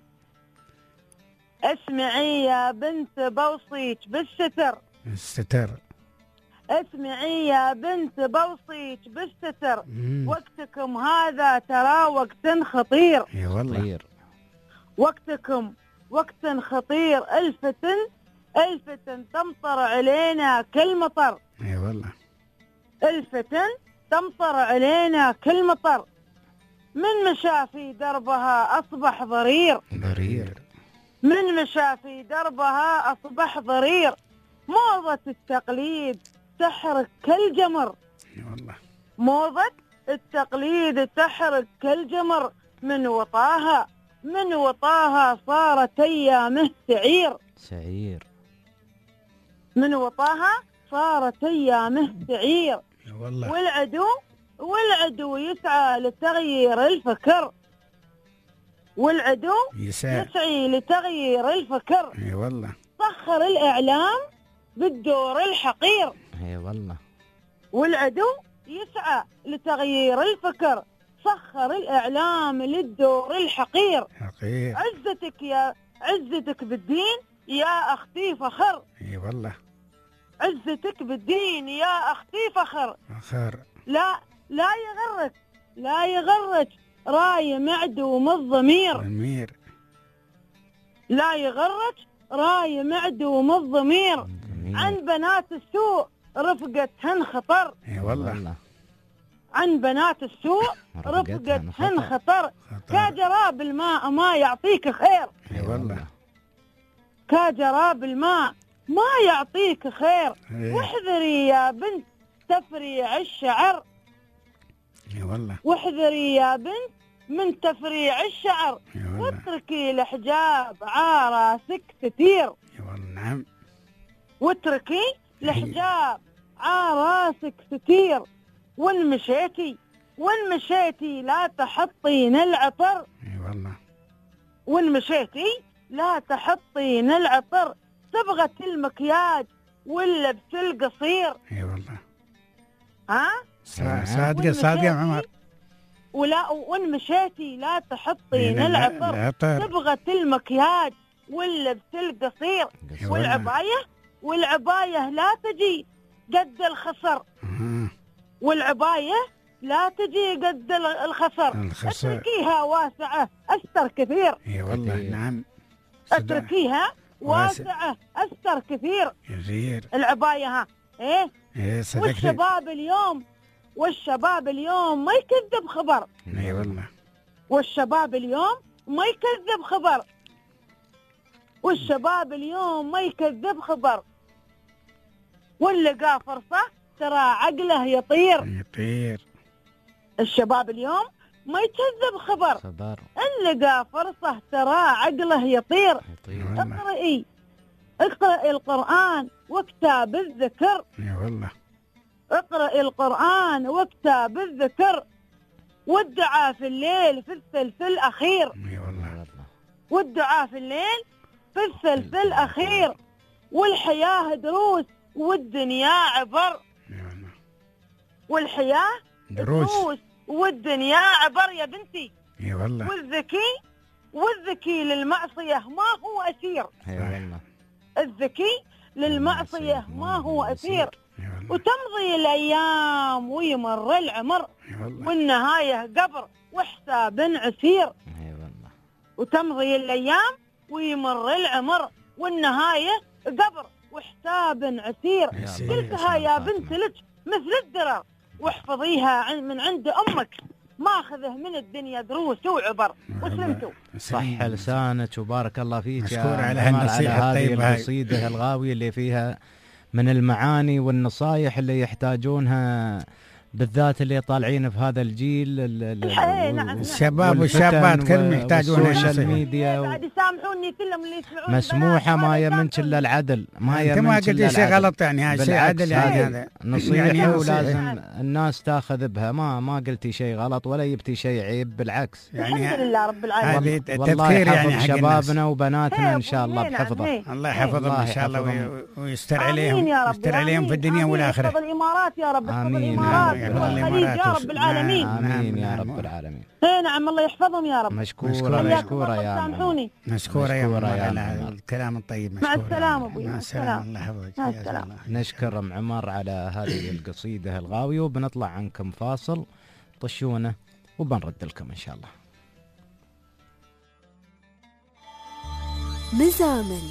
اسمعي يا بنت بوصيك بالستر. الستر. اسمعي يا بنت بوصيك بالستر. وقتكم هذا ترى وقت خطير. اي والله. وقتكم وقت خطير. الفتن الفتن تمطر علينا كالمطر. اي والله. الفتن تمطر علينا كالمطر. من مشى في دربها أصبح ضرير. ضرير. من مشى في دربها أصبح ضرير. موضة التقليد تحرك كالجمر. اي والله. موضة التقليد تحرك كالجمر. من وطاها من وطاها صارت أيامه سعير. سعير. من وطاها صارت أيامه سعير. والله. والعدو والعدو يسعى لتغيير الفكر. والعدو يسعى يسعي لتغيير الفكر. اي والله. سخر الإعلام بالدور الحقير. اي والله. والعدو يسعى لتغيير الفكر. سخر الإعلام للدور الحقير. حقير. عزتك يا عزتك بالدين يا أختي فخر. اي والله. عزتك بالدين يا أختي فخر. فخر. لا لا يغرك لا يغرك راي معدوم الضمير. ضمير. لا يغرك راي معدوم الضمير. عن بنات السوء رفقتهن خطر. اي والله. عن بنات السوء رفقتهن خطر. كجراب الماء ما يعطيك خير. اي والله. كجراب الماء ما يعطيك خير. إيه. واحذري يا بنت تفريع الشعر. اي والله. واحذري يا بنت من تفريع الشعر. واتركي الحجاب عراسك ستير. اي والله. نعم. واتركي الحجاب عراسك ستير. والمشيتي والمشيتي لا تحطين العطر. اي والله. والمشيتي لا تحطين العطر. صبغة المكياج واللبس القصير. اي والله. ها؟ صادقة صادقة يا عمر. ولا وان مشيتي لا تحطين العطر. صبغة المكياج واللبس القصير. والعباية والعباية لا تجي قد الخصر. والعباية لا تجي قد الخصر. اتركيها واسعة استر كثير. اي والله. نعم. اتركيها واسعة استر كثير. كثير. العباية ها ايه. ايه صدقت. والشباب اليوم والشباب اليوم ما يكذب خبر. اي والله. والشباب اليوم ما يكذب خبر. والشباب اليوم ما يكذب خبر. واللي لقى فرصة ترى عقله يطير. يطير. الشباب اليوم ما يكذب خبر. خبر. اللي لقى فرصة ترى عقله يطير. يطير. اقرئي اقرئي القرآن وكتاب الذكر. اي والله. اقرئي القرآن وكتاب الذكر. والدعاء في الليل في الثلث الأخير. اي والله. والدعاء في الليل في الثلث الأخير. والحياة دروس والدنيا عبر. والحياة دروس. دروس والدنيا عبر يا بنتي. اي والله. والذكي والذكي للمعصية ما هو أسير. اي والله. الذكي للمعصية ما هو أسير. وتمضي الأيام ويمر العمر. والنهاية قبر وحساب عسير. اي والله. وتمضي الأيام ويمر العمر والنهاية قبر وحساب عسير. قلتها يا بنت لك مثل الدرر واحفظيها من عند أمك. ماخذه من الدنيا دروس وعبر. وسلمتوا. صح لسانك وبارك الله فيك. مشكور على هالنصيحة الطيبة. هذه القصيدة الغاوية اللي فيها من المعاني والنصايح اللي يحتاجونها بالذات اللي طالعين في هذا الجيل. الشباب والشابات كلهم يحتاجون السوشيال ميديا. بعد يسامحوني كلهم اللي يسمعون. مسموحة ما يمنش الا العدل. ما يمنش انت ما قلت شيء غلط يعني. هذا شيء عدل يعني. هذا نصيحة يعني ولازم الناس تاخذ بها. ما ما قلتي شيء غلط ولا جبتي شيء عيب بالعكس. يعني الحمد لله رب العالمين. والله يحفظ يعني شبابنا وبناتنا ان شاء الله بحفظه. الله يحفظهم ان شاء الله ويستر عليهم. يستر عليهم في الدنيا والاخره. يحفظ الامارات يا رب. امين يا رب العالمين. آمين يا رب العالمين. اي نعم الله يحفظهم يا رب. مشكورة مشكورة يا سامحوني. مشكورة يا ماما على الكلام الطيب. مع السلامة أبوي. مع السلامة. الله يحفظك. مع السلامة. نشكر أم عمر على هذه القصيدة الغاوية وبنطلع عنكم فاصل. طشونا وبنرد لكم إن شاء الله. مزامن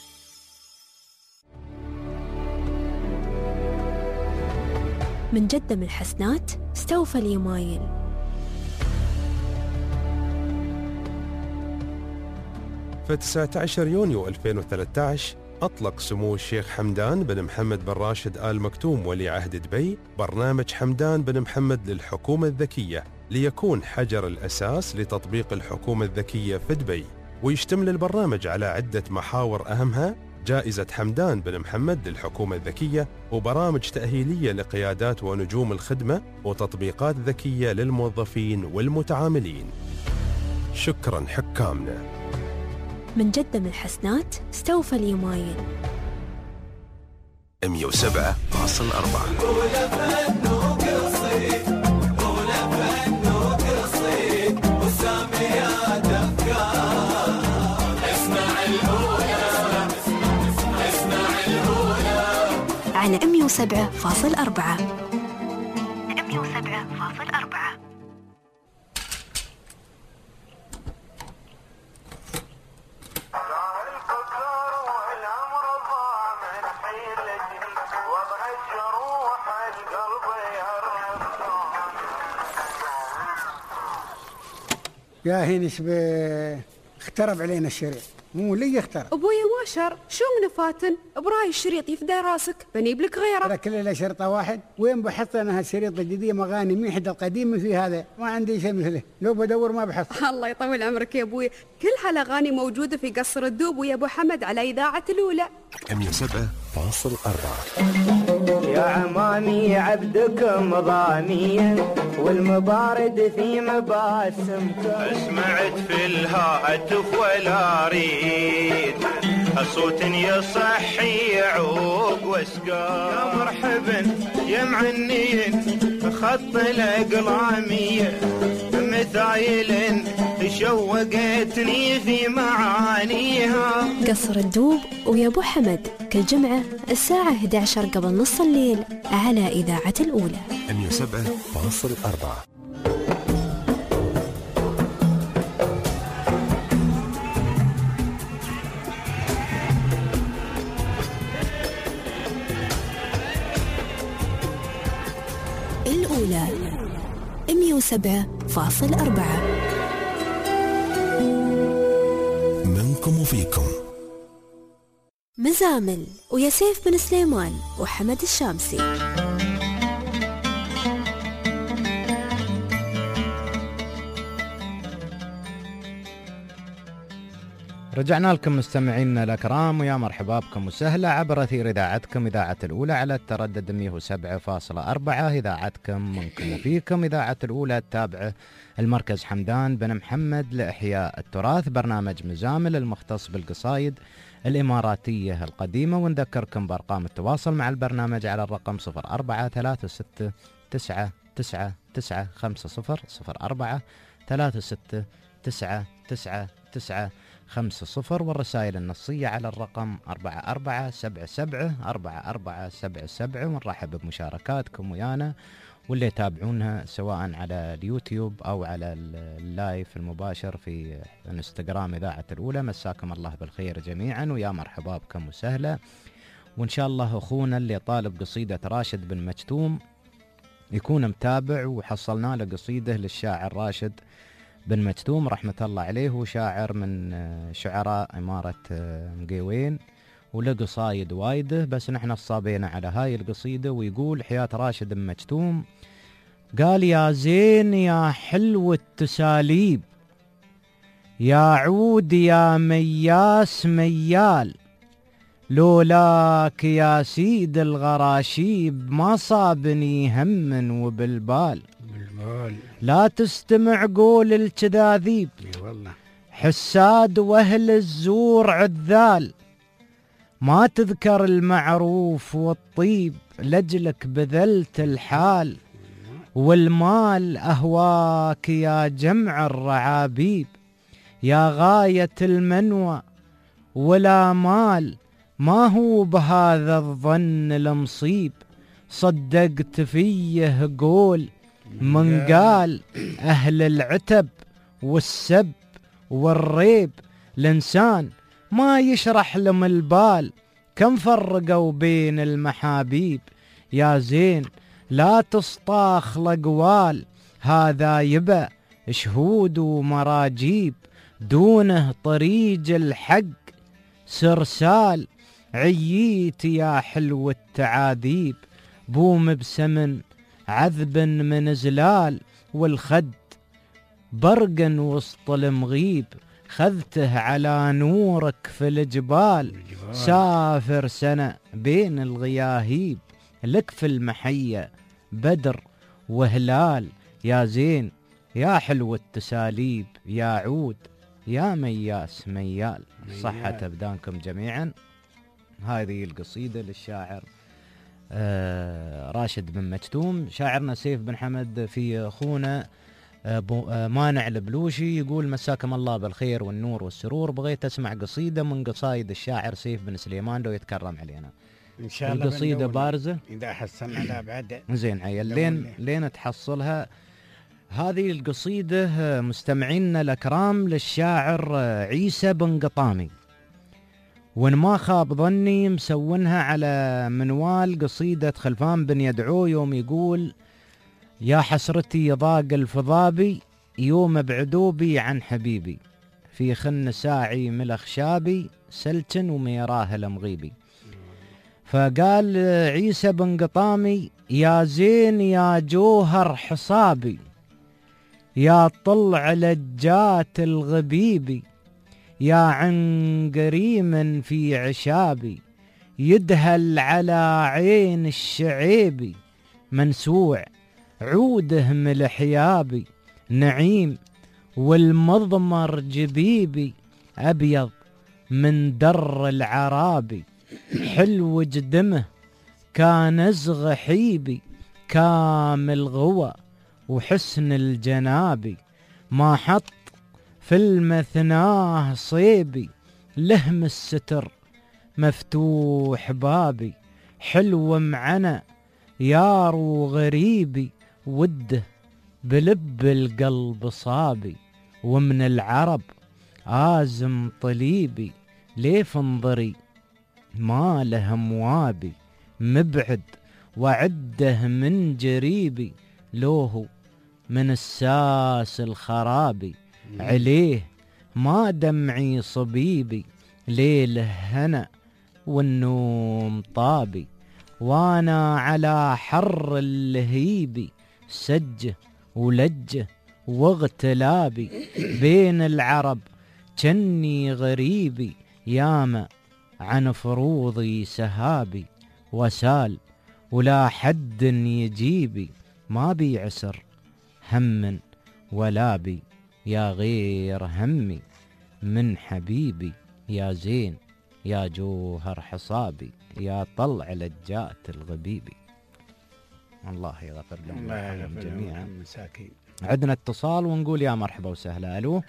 من جدة من الحسنات استوفى اليمايل. في تسعة عشر يونيو ألفين وثلاثة عشر أطلق سمو الشيخ حمدان بن محمد بن راشد آل مكتوم ولي عهد دبي برنامج حمدان بن محمد للحكومة الذكية ليكون حجر الأساس لتطبيق الحكومة الذكية في دبي. ويشتمل البرنامج على عدة محاور أهمها جائزة حمدان بن محمد للحكومة الذكية وبرامج تأهيلية لقيادات ونجوم الخدمة وتطبيقات ذكية للموظفين والمتعاملين. شكرا حكامنا. من جدة من الحسنات استوفى اليماين مية وسبعة فاصل أربعة. على مية وسبعة فاصل أربعة. مية وسبعة فاصل أربعة. يا هي نسبة اخترب علينا الشريط، مو لي اخترب. ابويا ما شر، شو من فاتن؟ براي الشريط يفدى راسك، بنيب لك غيره. ترى كل شرطه واحد، وين بحط انا هالشريط الجديد مغاني مين حد القديم في هذا؟ ما عندي شيء مثله، لو بدور ما بحصل. الله يطول عمرك يا ابوي، كل هالاغاني موجوده في قصر الدوب ويا ابو حمد على اذاعه الاولى. مية وسبعة فاصل أربعة. يا عمامي عبدكم ضاميا والمبارد في مباسمكم. سمعت في الهاتف ولا اريد صوت يصحي يعوق واسقام. يا مرحبا يا معنين خط الاقلامية مثايل شوقتني في معانيها. قصر الدوب ويا ابو حمد كل جمعة الساعة إحدى عشر قبل نص الليل على إذاعة الأولى مية وسبعة فاصل أربعة. الأولى مية وسبعة فاصل أربعة. منكم وفيكم مزامل ويا سيف بن سليمان وحمد الشامسي. رجعنا لكم مستمعينا الأكرام ويا مرحبا بكم وسهلا عبر أثير إذاعتكم إذاعة الأولى على التردد مية وسبعة فاصلة أربعة. إذاعتكم منكم وفيكم إذاعة الأولى التابعة المركز حمدان بن محمد لإحياء التراث، برنامج مزامل المختص بالقصايد الإماراتية القديمة. ونذكركم بأرقام التواصل مع البرنامج على الرقم صفر أربعة ثلاثة ستة تسعة تسعة تسعة خمسة صفر صفر أربعة ثلاثة ستة تسعة تسعة تسعة خمسة صفر، والرسائل النصية على الرقم أربعة أربعة سبعة سبعة أربعة أربعة سبعة سبعة. ونرحب بمشاركاتكم ويانا واللي يتابعونها سواء على اليوتيوب أو على اللايف المباشر في انستغرام إذاعة الأولى. مساكم الله بالخير جميعا ويا مرحبا بكم وسهلا. وإن شاء الله أخونا اللي طالب قصيدة راشد بن مجتوم يكون متابع، وحصلنا له قصيدة للشاعر راشد بن مجتوم رحمة الله عليه، هو شاعر من شعراء إمارة مقيوين وله قصايد وايده، بس نحن صابينا على هاي القصيدة. ويقول حياة راشد بن مجتوم قال: يا زين يا حلو التساليب، يا عود يا مياس ميال، لولاك يا سيد الغراشيب ما صابني هم وبالبال. لا تستمع قول الكذاذيب، حساد واهل الزور عذال، ما تذكر المعروف والطيب، لجلك بذلت الحال، والمال أهواك يا جمع الرعابيب، يا غاية المنوى ولا مال، ما هو بهذا الظن المصيب، صدقت فيه قول من قال، أهل العتب والسب والريب، الإنسان ما يشرح لهم البال، كم فرقوا بين المحابيب، يا زين لا تصطاخ لقوال، هذا يبا شهود ومراجيب، دونه طريق الحق سرسال، عييت يا حلو التعاذيب، بوم بسمن عذب من زلال، والخد برقا وسط المغيب، خذته على نورك في الجبال، سافر سنة بين الغياهيب، لك في المحية بدر وهلال، يا زين يا حلو التساليب يا عود يا مياس ميال. صحة أبدانكم جميعا. هذه القصيدة للشاعر آه راشد بن مكتوم. شاعرنا سيف بن حمد في أخونا آه آه مانع البلوشي يقول مساكم الله بالخير والنور والسرور، بغيت أسمع قصيدة من قصايد الشاعر سيف بن سليمان لو يتكرم علينا إن شاء الله. القصيدة بارزة إذا حصلنا لها بعد زين عيل لين لين تحصلها. هذه القصيدة مستمعينا الأكرام للشاعر عيسى بن قطامي، وإن ما خاب ظني مسونها على منوال قصيدة خلفان بن يدعو يوم يقول يا حسرتي يضاق الفضابي يوم بعدوبي عن حبيبي في خن ساعي ملخ شابي سلتن وميراه المغيبي. فقال عيسى بن قطامي يا زين يا جوهر حصابي يا طلع لجات الغبيبي يا عنقريم في عشابي يدهل على عين الشعيبي منسوع عوده ملحيابي نعيم والمضمر جبيبي أبيض من در العرابي حلو جدمه كان ازغ حيبي كامل غوى وحسن الجنابي ما حط في المثناه صيبي لهم الستر مفتوح بابي حلو معنا يارو غريبي وده بلب القلب صابي ومن العرب آزم طليبي ليف انظري ما له موابي مبعد وعده من جريبي لوهو من الساس الخرابي عليه ما دمعي صبيبي ليله هنا والنوم طابي وانا على حر اللهيبي سجه ولجه واغتلابي بين العرب جني غريبي ياما عن فروضي سهابي وسال ولا حد يجيبي ما بي عسر هم ولا بي يا غير همي من حبيبي يا زين يا جوهر حصابي يا طلع لجات الغبيبي. الله يغفر لهم جميعا مساكين. عندنا اتصال ونقول يا مرحبا وسهلا. الو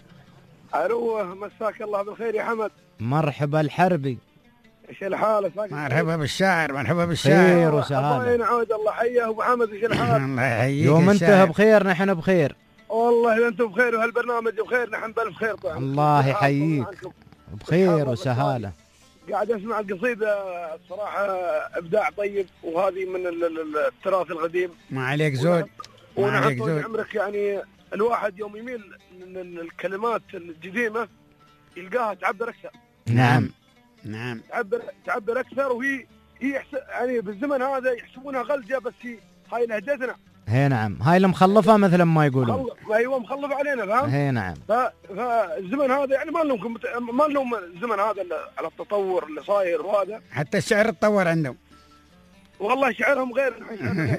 الو مساك الله بالخير يا حمد. مرحبا الحربي ايش الحال؟ مرحبا بالشاعر مرحبا بالشاعر. خير وسهلا. الله ينعود الله حيه ابو حمد. ايش الحال؟ الله يحييك. يوم انت بخير نحن بخير. والله انتم بخير وهالبرنامج بخير نحن بالف خير طبعا. الله يحييك بخير وسهاله. قاعد اسمع القصيده الصراحه ابداع طيب وهذه من التراث القديم. ما عليك زود. ما عليك زود. عمرك يعني الواحد يوم يميل الكلمات القديمه يلقاها تعبر اكثر. نعم نعم تعبر تعبر اكثر وهي هي يعني بالزمن هذا يحسبونها غلجه بس هي هاي لهجتنا. هي نعم هاي المخلفه مثلا ما يقولون. ايوه مخلف علينا فاهم. هي نعم. فالزمن هذا يعني ما لهم ما لهم الزمن هذا على التطور اللي صاير وهذا. حتى الشعر تطور عندهم. والله شعرهم غير نحن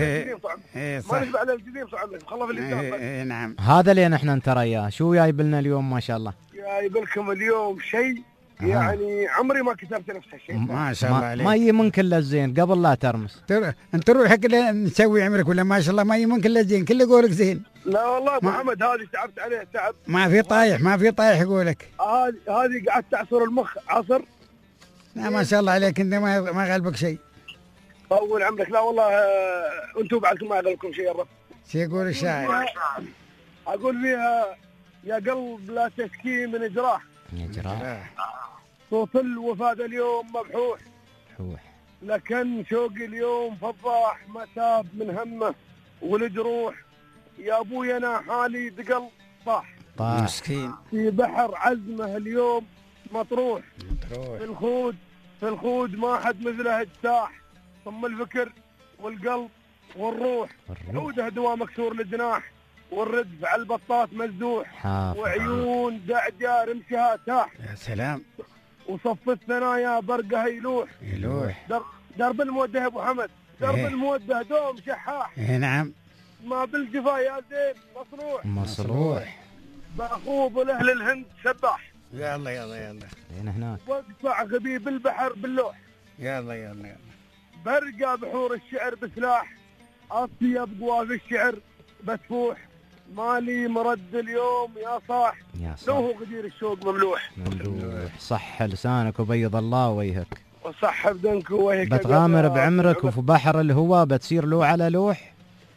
ايه ما نشبع على الجديد صعب مخلف اللسان. ايه نعم. هذا اللي نحن نترياه. شو جايب لنا اليوم ما شاء الله؟ جايب لكم اليوم شيء يعني عمري ما كتبت نفس الشيء. ما شاء الله عليك. ما يمكن الا الزين قبل لا ترمس. انت روح حق نسوي عمرك ولا ما شاء الله ما يمكن الا الزين كله قولك زين. لا والله ابو محمد هذه تعبت عليه تعب. ما في طايح ما في طايح يقولك. هذه هذه قعدت اعصر المخ عصر. لا ما شاء الله عليك انت ما ما غلبك شيء. طول عمرك. لا والله انتم بعدكم ما غلبكم شيء يا رب. شو يقول الشاعر؟ اقول فيها يا قلب لا تشكي من جراح. من جراح. صوت الوفاة اليوم مبحوح مبحوح لكن شوقي اليوم فضاح ما تاب من همه والجروح يا ابوي انا حالي دقل طاح طاح مسكين في بحر عزمه اليوم مطروح مطروح في الخود في الخود ما حد مثله اجتاح ثم الفكر والقلب والروح عوده دواء مكسور الجناح والردف على البطاط مزدوح وعيون دعجة رمشها تاح. يا سلام. وصف الثنايا برقه يلوح يلوح در درب الموده يا ابو حمد درب إيه. الموده دوم شحاح. اي نعم. ما بالجفا يا زين مصروح مصروح باخوض لاهل الهند سباح. يلا يلا يلا هنا هناك. واقطع غبي بالبحر باللوح. يلا يلا يلا. برقى بحور الشعر بسلاح. اطيب قواف الشعر بتفوح. مالي مرد اليوم يا صاح. يا صاح. لو هو غدير الشوق مملوح. مملوح. صح لسانك وبيض الله وجهك. وصح بدنك وجهك. بتغامر بعمرك وفي بحر الهوى بتصير لوح على لوح.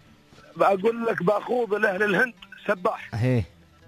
بقول لك باخوض لاهل الهند سباح. اهي.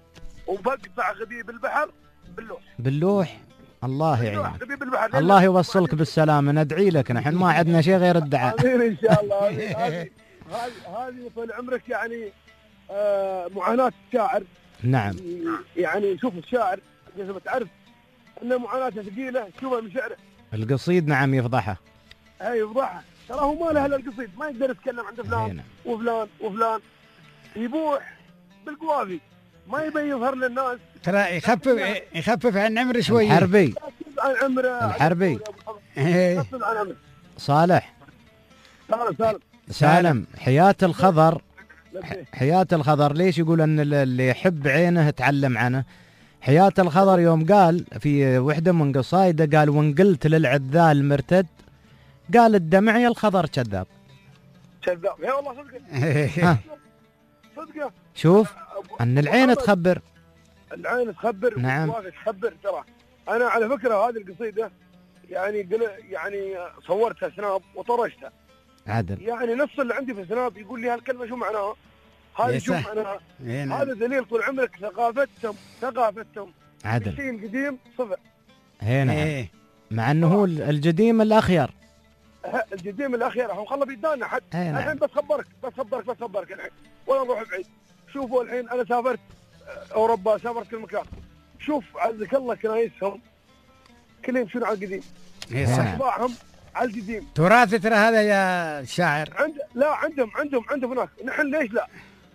وبقطع غبي بالبحر باللوح. باللوح. الله يعينك. بالبحر. الله يوصلك بالسلامة. ندعي لك نحن ما عندنا شيء غير الدعاء. امين ان شاء الله. هذه هذه طول عمرك يعني آه معاناة الشاعر. نعم. يعني شوف الشاعر لازم تعرف ان معاناته ثقيلة تشوفها من شعره. القصيد نعم يفضحه. اي يفضحه. ترى هو ما له الا القصيد، ما يقدر يتكلم عند فلان وفلان وفلان. يبوح بالقوافي ما يبي يظهر للناس. ترى يخفف يخفف عن عمره شويه. الحربي عن عمره. الحربي. يخفف عن عمره. صالح. سالم سالم. سالم. حياة الخضر. حياة الخضر ليش يقول ان اللي يحب عينه تعلم عنه؟ حياة الخضر يوم قال في وحدة من قصايده قال وان قلت للعذال مرتد قال الدمع يا الخضر كذاب. كذاب. اي والله صدقه. صدقه. شوف ان العين تخبر. العين تخبر. نعم. تخبر. ترى انا على فكره هذه القصيده يعني قل يعني صورتها سناب وطرشتها. عدل. يعني نص اللي عندي في سناب يقول لي هالكلمه شو معناها؟ هذه شو معناها؟ هذا دليل طول عمرك ثقافتهم ثقافتهم. عدل. الشيء القديم صفر. هنا. ايه. مع انه هو القديم الاخير. القديم الاخير هم خلى بيدانا حد. نعم. الحين بس خبرك بس خبرك بس خبرك الحين ولا نروح بعيد. شوفوا الحين انا سافرت اوروبا سافرت كل مكان. شوف عزك الله كنايسهم كلهم شنو على القديم. اشباعهم على القديم. تراث ترى هذا يا شاعر. عند لا عندهم عندهم عندهم هناك. نحن ليش لا؟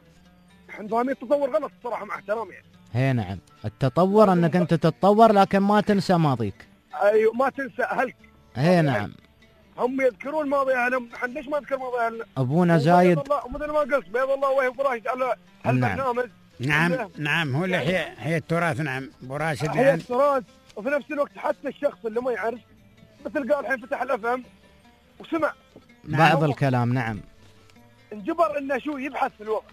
نحن فاهمين التطور غلط الصراحه مع احترامي يعني. هي نعم. التطور انك انت تتطور لكن ما تنسى ماضيك. ايوه ما تنسى اهلك. هي نعم. هم يذكرون ماضي اهلهم. نحن ليش ما نذكر ماضي اهلنا؟ ابونا زايد. مثل ما قلت بيض الله وجه براش على هالبرنامج. نعم نعم, نعم هو اللي هي هي التراث. نعم ابو راشد. هي التراث. وفي نفس الوقت حتى الشخص اللي ما يعرف مثل قال الحين فتح الافهم وسمع بعض نعم. الكلام. نعم. انجبر انه شو يبحث في الوقت.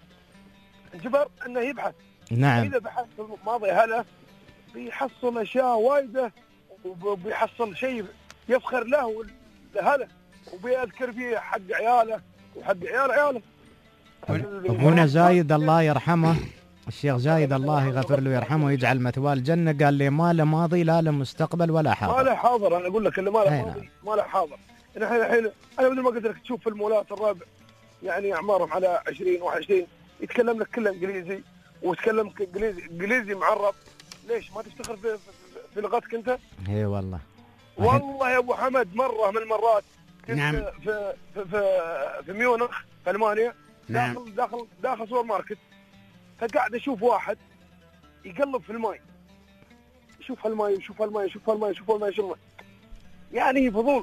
انجبر انه يبحث. نعم. اذا بحث في ماضي اهله بيحصل اشياء وايده وبيحصل شيء يفخر له لاهله وبيذكر فيه حق عياله وحق عيال عياله. ابونا زايد الله يرحمه الشيخ زايد الله يغفر له ويرحمه ويجعل مثواه الجنه قال لي ما له ماضي لا له مستقبل ولا حاضر. ما له حاضر. انا اقول لك اللي ما له ماضي ما له حاضر. الحين الحين انا مثل ما قلت لك تشوف في المولات الرابع يعني اعمارهم على عشرين واحد وعشرين يتكلم لك كله انجليزي ويتكلم انجليزي انجليزي معرب. ليش ما تشتغل في, في, في لغتك انت؟ اي والله. والله يا ابو حمد مره من المرات كنت نعم. في في في, في ميونخ في المانيا. نعم. داخل داخل داخل سوبر ماركت فقاعد اشوف واحد يقلب في الماي. يشوف هالماي يشوف هالماي يشوف هالماي يشوف هالماي يشوف هالماي يعني فضول.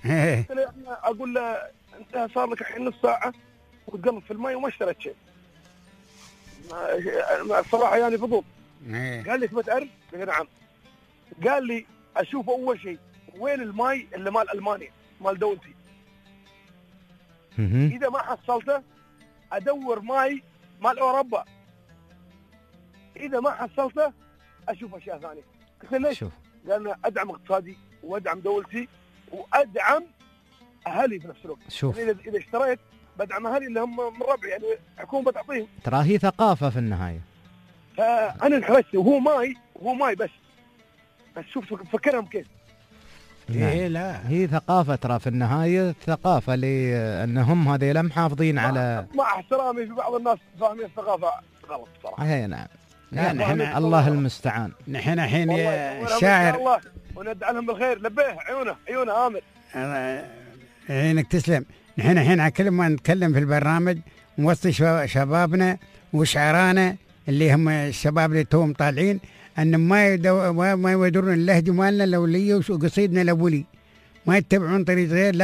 اقول له انت صار لك الحين نص ساعه وتقلب في الماي وما اشتريت شيء. الصراحه يعني فضول. قال لي ما تعرف؟ قلت نعم. قال لي اشوف اول شيء وين الماي اللي مال المانيا مال دولتي. اذا ما حصلته ادور ماي مال اوروبا. اذا ما حصلته اشوف اشياء ثانيه. قلت له ليش؟ قال ادعم اقتصادي وادعم دولتي وادعم اهلي في نفس الوقت. شوف يعني اذا اشتريت بدعم اهلي اللي هم من ربعي يعني حكومه بتعطيهم. ترى هي ثقافه في النهايه. فانا انحرجت وهو ماي وهو ماي بس. بس شوف فكرهم كيف. إيه لا هي ثقافة ترى في النهاية ثقافة لأنهم هذيلا محافظين على مع احترامي في بعض الناس فاهمين الثقافة غلط صراحة. اي نعم. لا نحن الله المستعان. نحن الحين الشاعر الله وندعي لهم بالخير. لبيه عيونه عيونه آمر. عينك تسلم. نحن الحين على كل ما نتكلم في البرنامج نوصي شبابنا وشعرانا اللي هم الشباب اللي توهم طالعين أن ما يدو ما يودرون اللهجة مالنا الأولية وقصيدنا الأولي ما يتبعون طريق غير. لا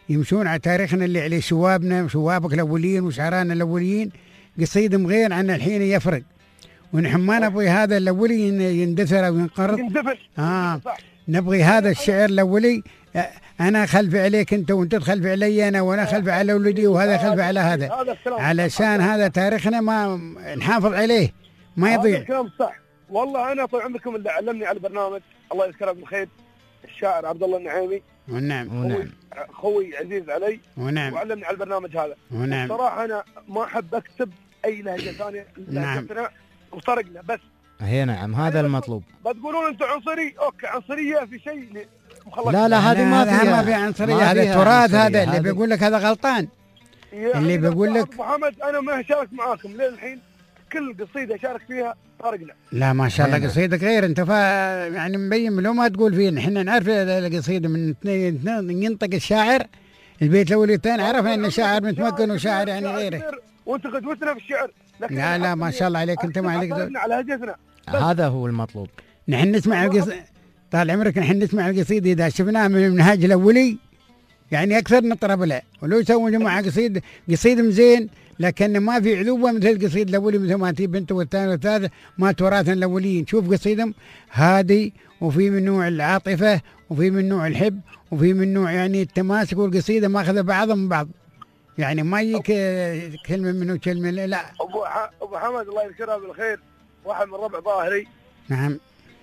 يمشون على تاريخنا اللي عليه شوابنا وشوابك الأولين وشعرانا الأولين، قصيدهم غير عن الحين يفرق. ونحن ما نبغي هذا الأولي يندثر أو ينقرض. آه نبغي هذا الشعر الأولي، أنا خلفي عليك أنت وأنت تخلفي علي أنا وأنا خلفي على ولدي وهذا خلفي على هذا، علشان هذا تاريخنا ما نحافظ عليه ما يضيع. هذا الكلام صح والله. أنا طول عمركم اللي علمني على البرنامج الله يذكره بالخير الشاعر عبد الله النعيمي. ونعم ونعم خوي عزيز علي. ونعم وعلمني على البرنامج هذا. ونعم صراحة أنا ما أحب أكتب أي لهجة ثانية. نعم وطرقنا بس. هي نعم هذا المطلوب. بتقولون أنت عنصري، أوكي عنصرية في شيء مخلص. لا لا هذه ما فيها ما في عنصرية، هذا التراث، هذا اللي بيقول لك هذا غلطان. اللي بيقول لك محمد أنا ما شارك معاكم للحين، كل قصيدة شارك فيها طارقنا. لا ما شاء الله قصيدك غير انت فا يعني مبين لو ما تقول فيه. احنا نعرف القصيدة من اثنين ينطق الشاعر البيت الاول والثاني، عرفنا ان الشاعر متمكن وشاعر يعني غيره. وانت قدوتنا في الشعر. لا لا ما شاء الله عليك انت ما عليك على هجتنا. هذا هو المطلوب. نحن نسمع القصيدة طال عمرك، نحن نسمع القصيدة اذا شفناها من المنهاج الاولي يعني اكثر نطرب له، ولو يسوون جماعة قصيدة قصيدة زين لكن ما في عذوبة مثل القصيدة الأولي، مثل ما تجيب بنت والثاني والثالث ما تراثنا الأوليين. شوف قصيدهم هادي وفي من نوع العاطفة وفي من نوع الحب وفي من نوع يعني التماسك، والقصيدة ماخذة بعضهم من بعض يعني ما يجيك كلمة منه كلمة لا. أبو أبو حمد الله يذكره بالخير واحد من ربع ظاهري. نعم.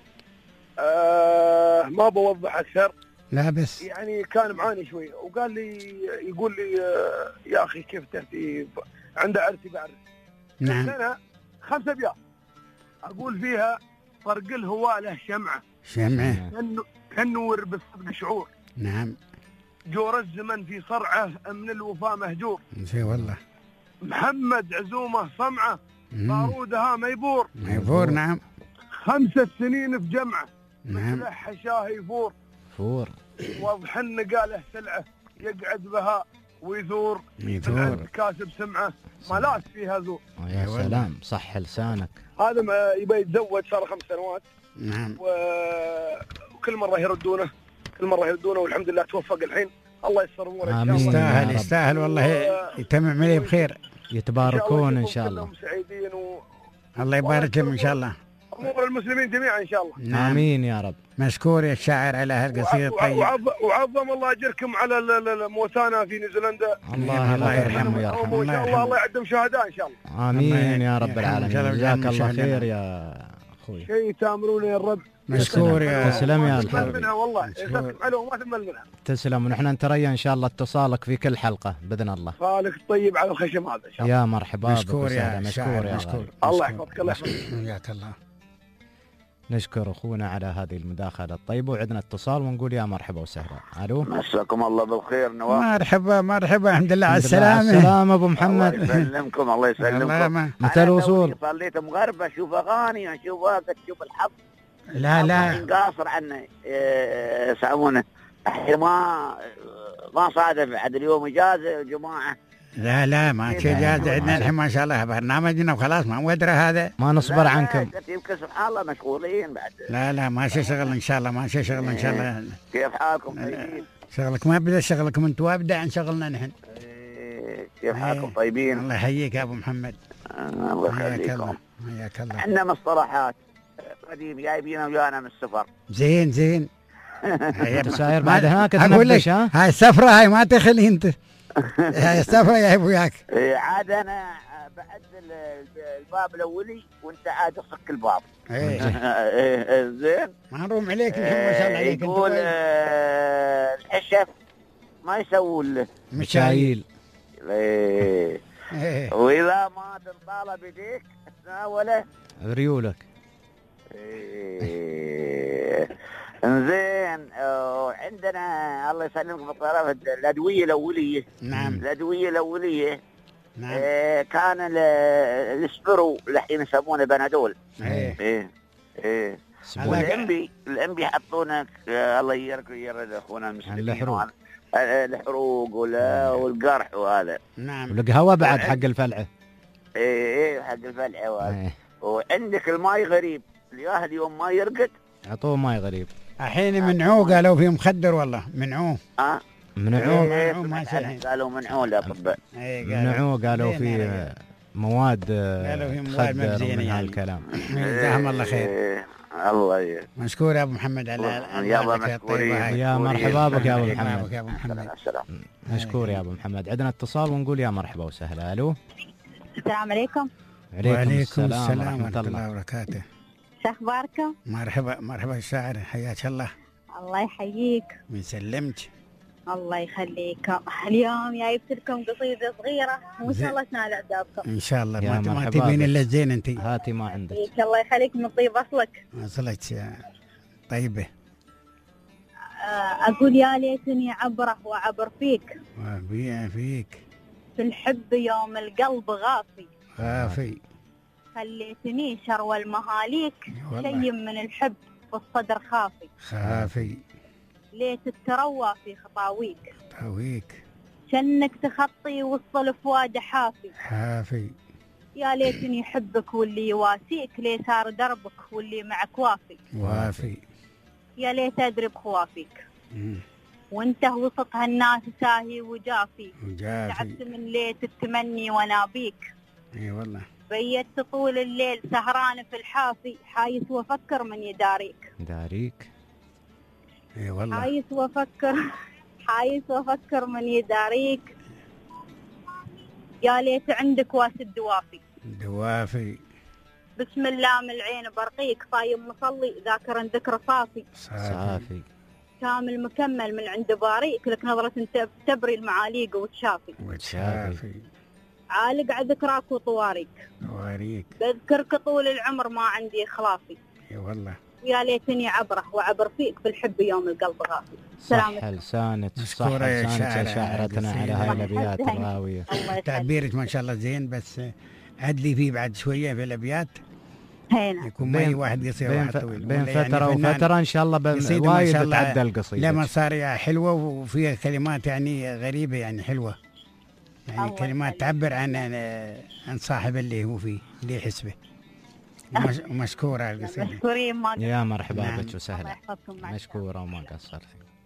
آه ما بوضح أكثر. لا بس يعني كان معاني شوي وقال لي يقول لي يا أخي كيف ترتيب عنده عرسي بعرس. نعم. سنة خمسة أبيات أقول فيها فرق الهواء له شمعة شمعة كنور بالصدق شعور. نعم. جور الزمن في صرعه من الوفاء مهجور. شي والله. محمد عزومه صمعة بارودها ميبور ميبور. نعم. خمسة سنين في جمعة. نعم. مثل حشاه يفور فور. واضح قاله سلعه يقعد بها ويثور يثور كاسب سمعه ملاس فيها ذور. يا سلام صح لسانك. هذا ما يبي يتزوج صار خمس سنوات. نعم. وكل مره يردونه كل مره يردونه والحمد لله توفق الحين الله يسر اموره. امين. يستاهل يستاهل والله يتمم عليه بخير. يتباركون ان شاء الله. سعيدين و... الله يبارك لهم ان شاء الله. امور المسلمين جميعا ان شاء الله. نعم. امين يا رب. مشكور يا الشاعر على هالقصيدة الطيبة. وعظم الله اجركم على موتانا في نيوزيلندا. الله الله يرحمه ويرحمه. وان شاء الله الله يعدم شهداء ان شاء الله. امين يا رب العالمين. جزاك الله خير يا اخوي. شيء تامرون يا الرب. مشكور يا تسلم يا الحبيب. منها والله حلو ما تمل منها. تسلم. ونحن نتريا ان شاء الله اتصالك في كل حلقة باذن الله. خالك الطيب على الخشم هذا ان شاء الله. يا مرحبا. مشكور يا مشكور يا مشكور. الله يحفظك الله يحفظك. حياك الله. نشكر اخونا على هذه المداخله الطيبه وعندنا اتصال ونقول يا مرحبا وسهلا. الو. مساكم الله بالخير نواف. مرحبا مرحبا الحمد لله على السلامه. السلامه ابو محمد. الله يسلمكم الله يسلمكم. متى الوصول؟ صليت مغربه اشوف اغاني اشوفها تشوف الحظ. لا لا قاصر عنه يسمونه الحين ما ما صادف عاد اليوم اجازه يا جماعه. لا لا ما شيء جاز عندنا الحين ما شاء الله برنامجنا وخلاص ما ودره هذا. ما نصبر عنكم. يمكن سبحان الله مشغولين بعد. لا لا ما شيء شغل ان شاء الله ما شيء شغل ان شاء الله. كيف حالكم طيبين؟ شغلك ما بدا شغلكم انتم وابدا عن شغلنا نحن. كيف حالكم طيبين؟ الله يحييك يا ابو محمد. الله يخليكم. حياك الله. عندنا مصطلحات قديم جايبينها ويانا من السفر. زين زين. ساير بعد هناك اقول لك هاي السفره هاي ما تخلي انت. هاي السفره يا ابو ياك. عاد انا بعدل الباب الاولي وانت عاد تصك الباب. ايه زين. ما نروم عليك الحين ما شاء الله عليك. يقول الحشف ما يسوون مشايل. ايه واذا ما تنطال بيديك تناوله ريولك. ايه انزين وعندنا الله يسلمك بالطرف الادويه الاوليه. نعم. الادويه الاوليه نعم. إيه كان الاسبرو الحين يسمونه بنادول. ايه ايه ايه والانبي الانبي يحطونه الله يرد اخونا المسلمين الحروق الحروق والقرح وهذا. نعم. والقهوه بعد حق الفلعه. ايه ايه حق الفلعه وهذا. وعندك الماي غريب الياه اليوم ما يرقد اعطوه ماي غريب. الحين منعوه قالوا في مخدر والله منعوه. اه منعوه منعوه ما قالوا منعوه الأطباء. منعوه قالوا في مواد قالوا في مواد مبزينة من يعني. هالكلام. جزاهم الله خير. الله ي... مشكور يا ابو محمد على يا مشكورين. يا مرحبا بك يا ابو محمد. يا ابو محمد. مشكور يا ابو محمد. عندنا اتصال ونقول يا مرحبا وسهلا. الو السلام عليكم. وعليكم السلام, السلام ورحمة, ورحمة الله وبركاته. شو اخباركم؟ مرحبا مرحبا الشاعر، حياك الله. الله يحييك. ويسلمك. الله يخليك. اليوم جايبت لكم قصيدة صغيرة وان شاء الله تنال اعجابكم. ان شاء الله. ما, ما تبين الا الزين انت. هاتي ما عندك. الله يخليك من طيب اصلك. اصلك يا طيبة. اقول يا ليتني عبره وعبر فيك. وبيع فيك. في الحب يوم القلب غافي. غافي. خليتني شروى المهاليك شيء من الحب في الصدر خافي. خافي. ليت تتروى في خطاويك. خطاويك. شنك تخطي وسط الفؤاد حافي. حافي. يا ليتني حبك واللي يواسيك ليه صار دربك واللي معك وافي. وافي. يا ليت ادري بخوافيك. مم. وانت وسط هالناس ساهي وجافي. وجافي. تعبت من ليت التمني وانا بيك. اي والله. بيت طول الليل سهران في الحافي حايس وافكر من يداريك. داريك. اي والله. حايس وافكر حايس وافكر من يداريك. يا ليت عندك واسد دوافي. دوافي. بسم الله من العين برقيك صايم مصلي ذاكر ذكر صافي. صافي. كامل مكمل من عند باريك لك نظرة تبري المعاليق وتشافي. وتشافي. عالق على ذكراك وطواريك. طواريك. بذكرك طول العمر ما عندي خلافي. اي والله. ويا ليتني عبره وعبر فيك بالحب يوم القلب غافي. صح لسانك. صح لسانك يا شاعرتنا على هاي الابيات الراويه. تعبيرك ما شاء الله زين، بس عدلي فيه بعد شويه في الابيات. هنا يكون ما واحد قصير وواحد طويل. بين فتره يعني وفتره ان شاء الله وايد تعدل القصيده. لما صار حلوه وفيها كلمات يعني غريبه يعني حلوه. يعني كلمات تعبر عن عن صاحب اللي هو فيه اللي يحسبه. ومشكورة على القصيدة. مشكورين ما يا مرحبا نعم. بك وسهلا. مشكورة وما قصرت.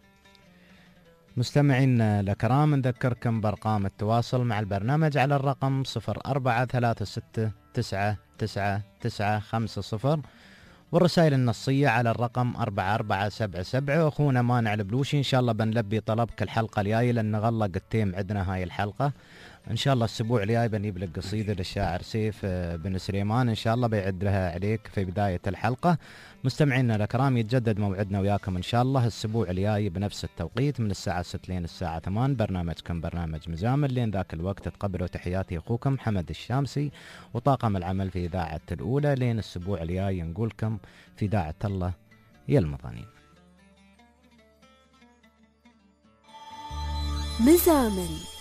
مستمعين الكرام نذكركم بأرقام التواصل مع البرنامج على الرقم صفر أربعة ثلاثة ستة تسعة تسعة تسعة خمسة صفر، والرسائل النصية على الرقم أربعة أربعة سبعة سبعة. أخونا مانع البلوشي إن شاء الله بنلبي طلبك الحلقة الجاية لأن غلق التيم عندنا هاي الحلقة. إن شاء الله الأسبوع الجاي بنجيب لك قصيدة للشاعر سيف بن سليمان إن شاء الله بيعد لها عليك في بداية الحلقة. مستمعينا الكرام يتجدد موعدنا وياكم إن شاء الله الأسبوع الجاي بنفس التوقيت من الساعة ستة لين الساعة ثمانية. برنامجكم برنامج مزامل. لين ذاك الوقت تقبلوا تحياتي أخوكم حمد الشامسي وطاقم العمل في إذاعة الأولى. لين الأسبوع الجاي نقولكم في إذاعة الله يا المضانين. مزامل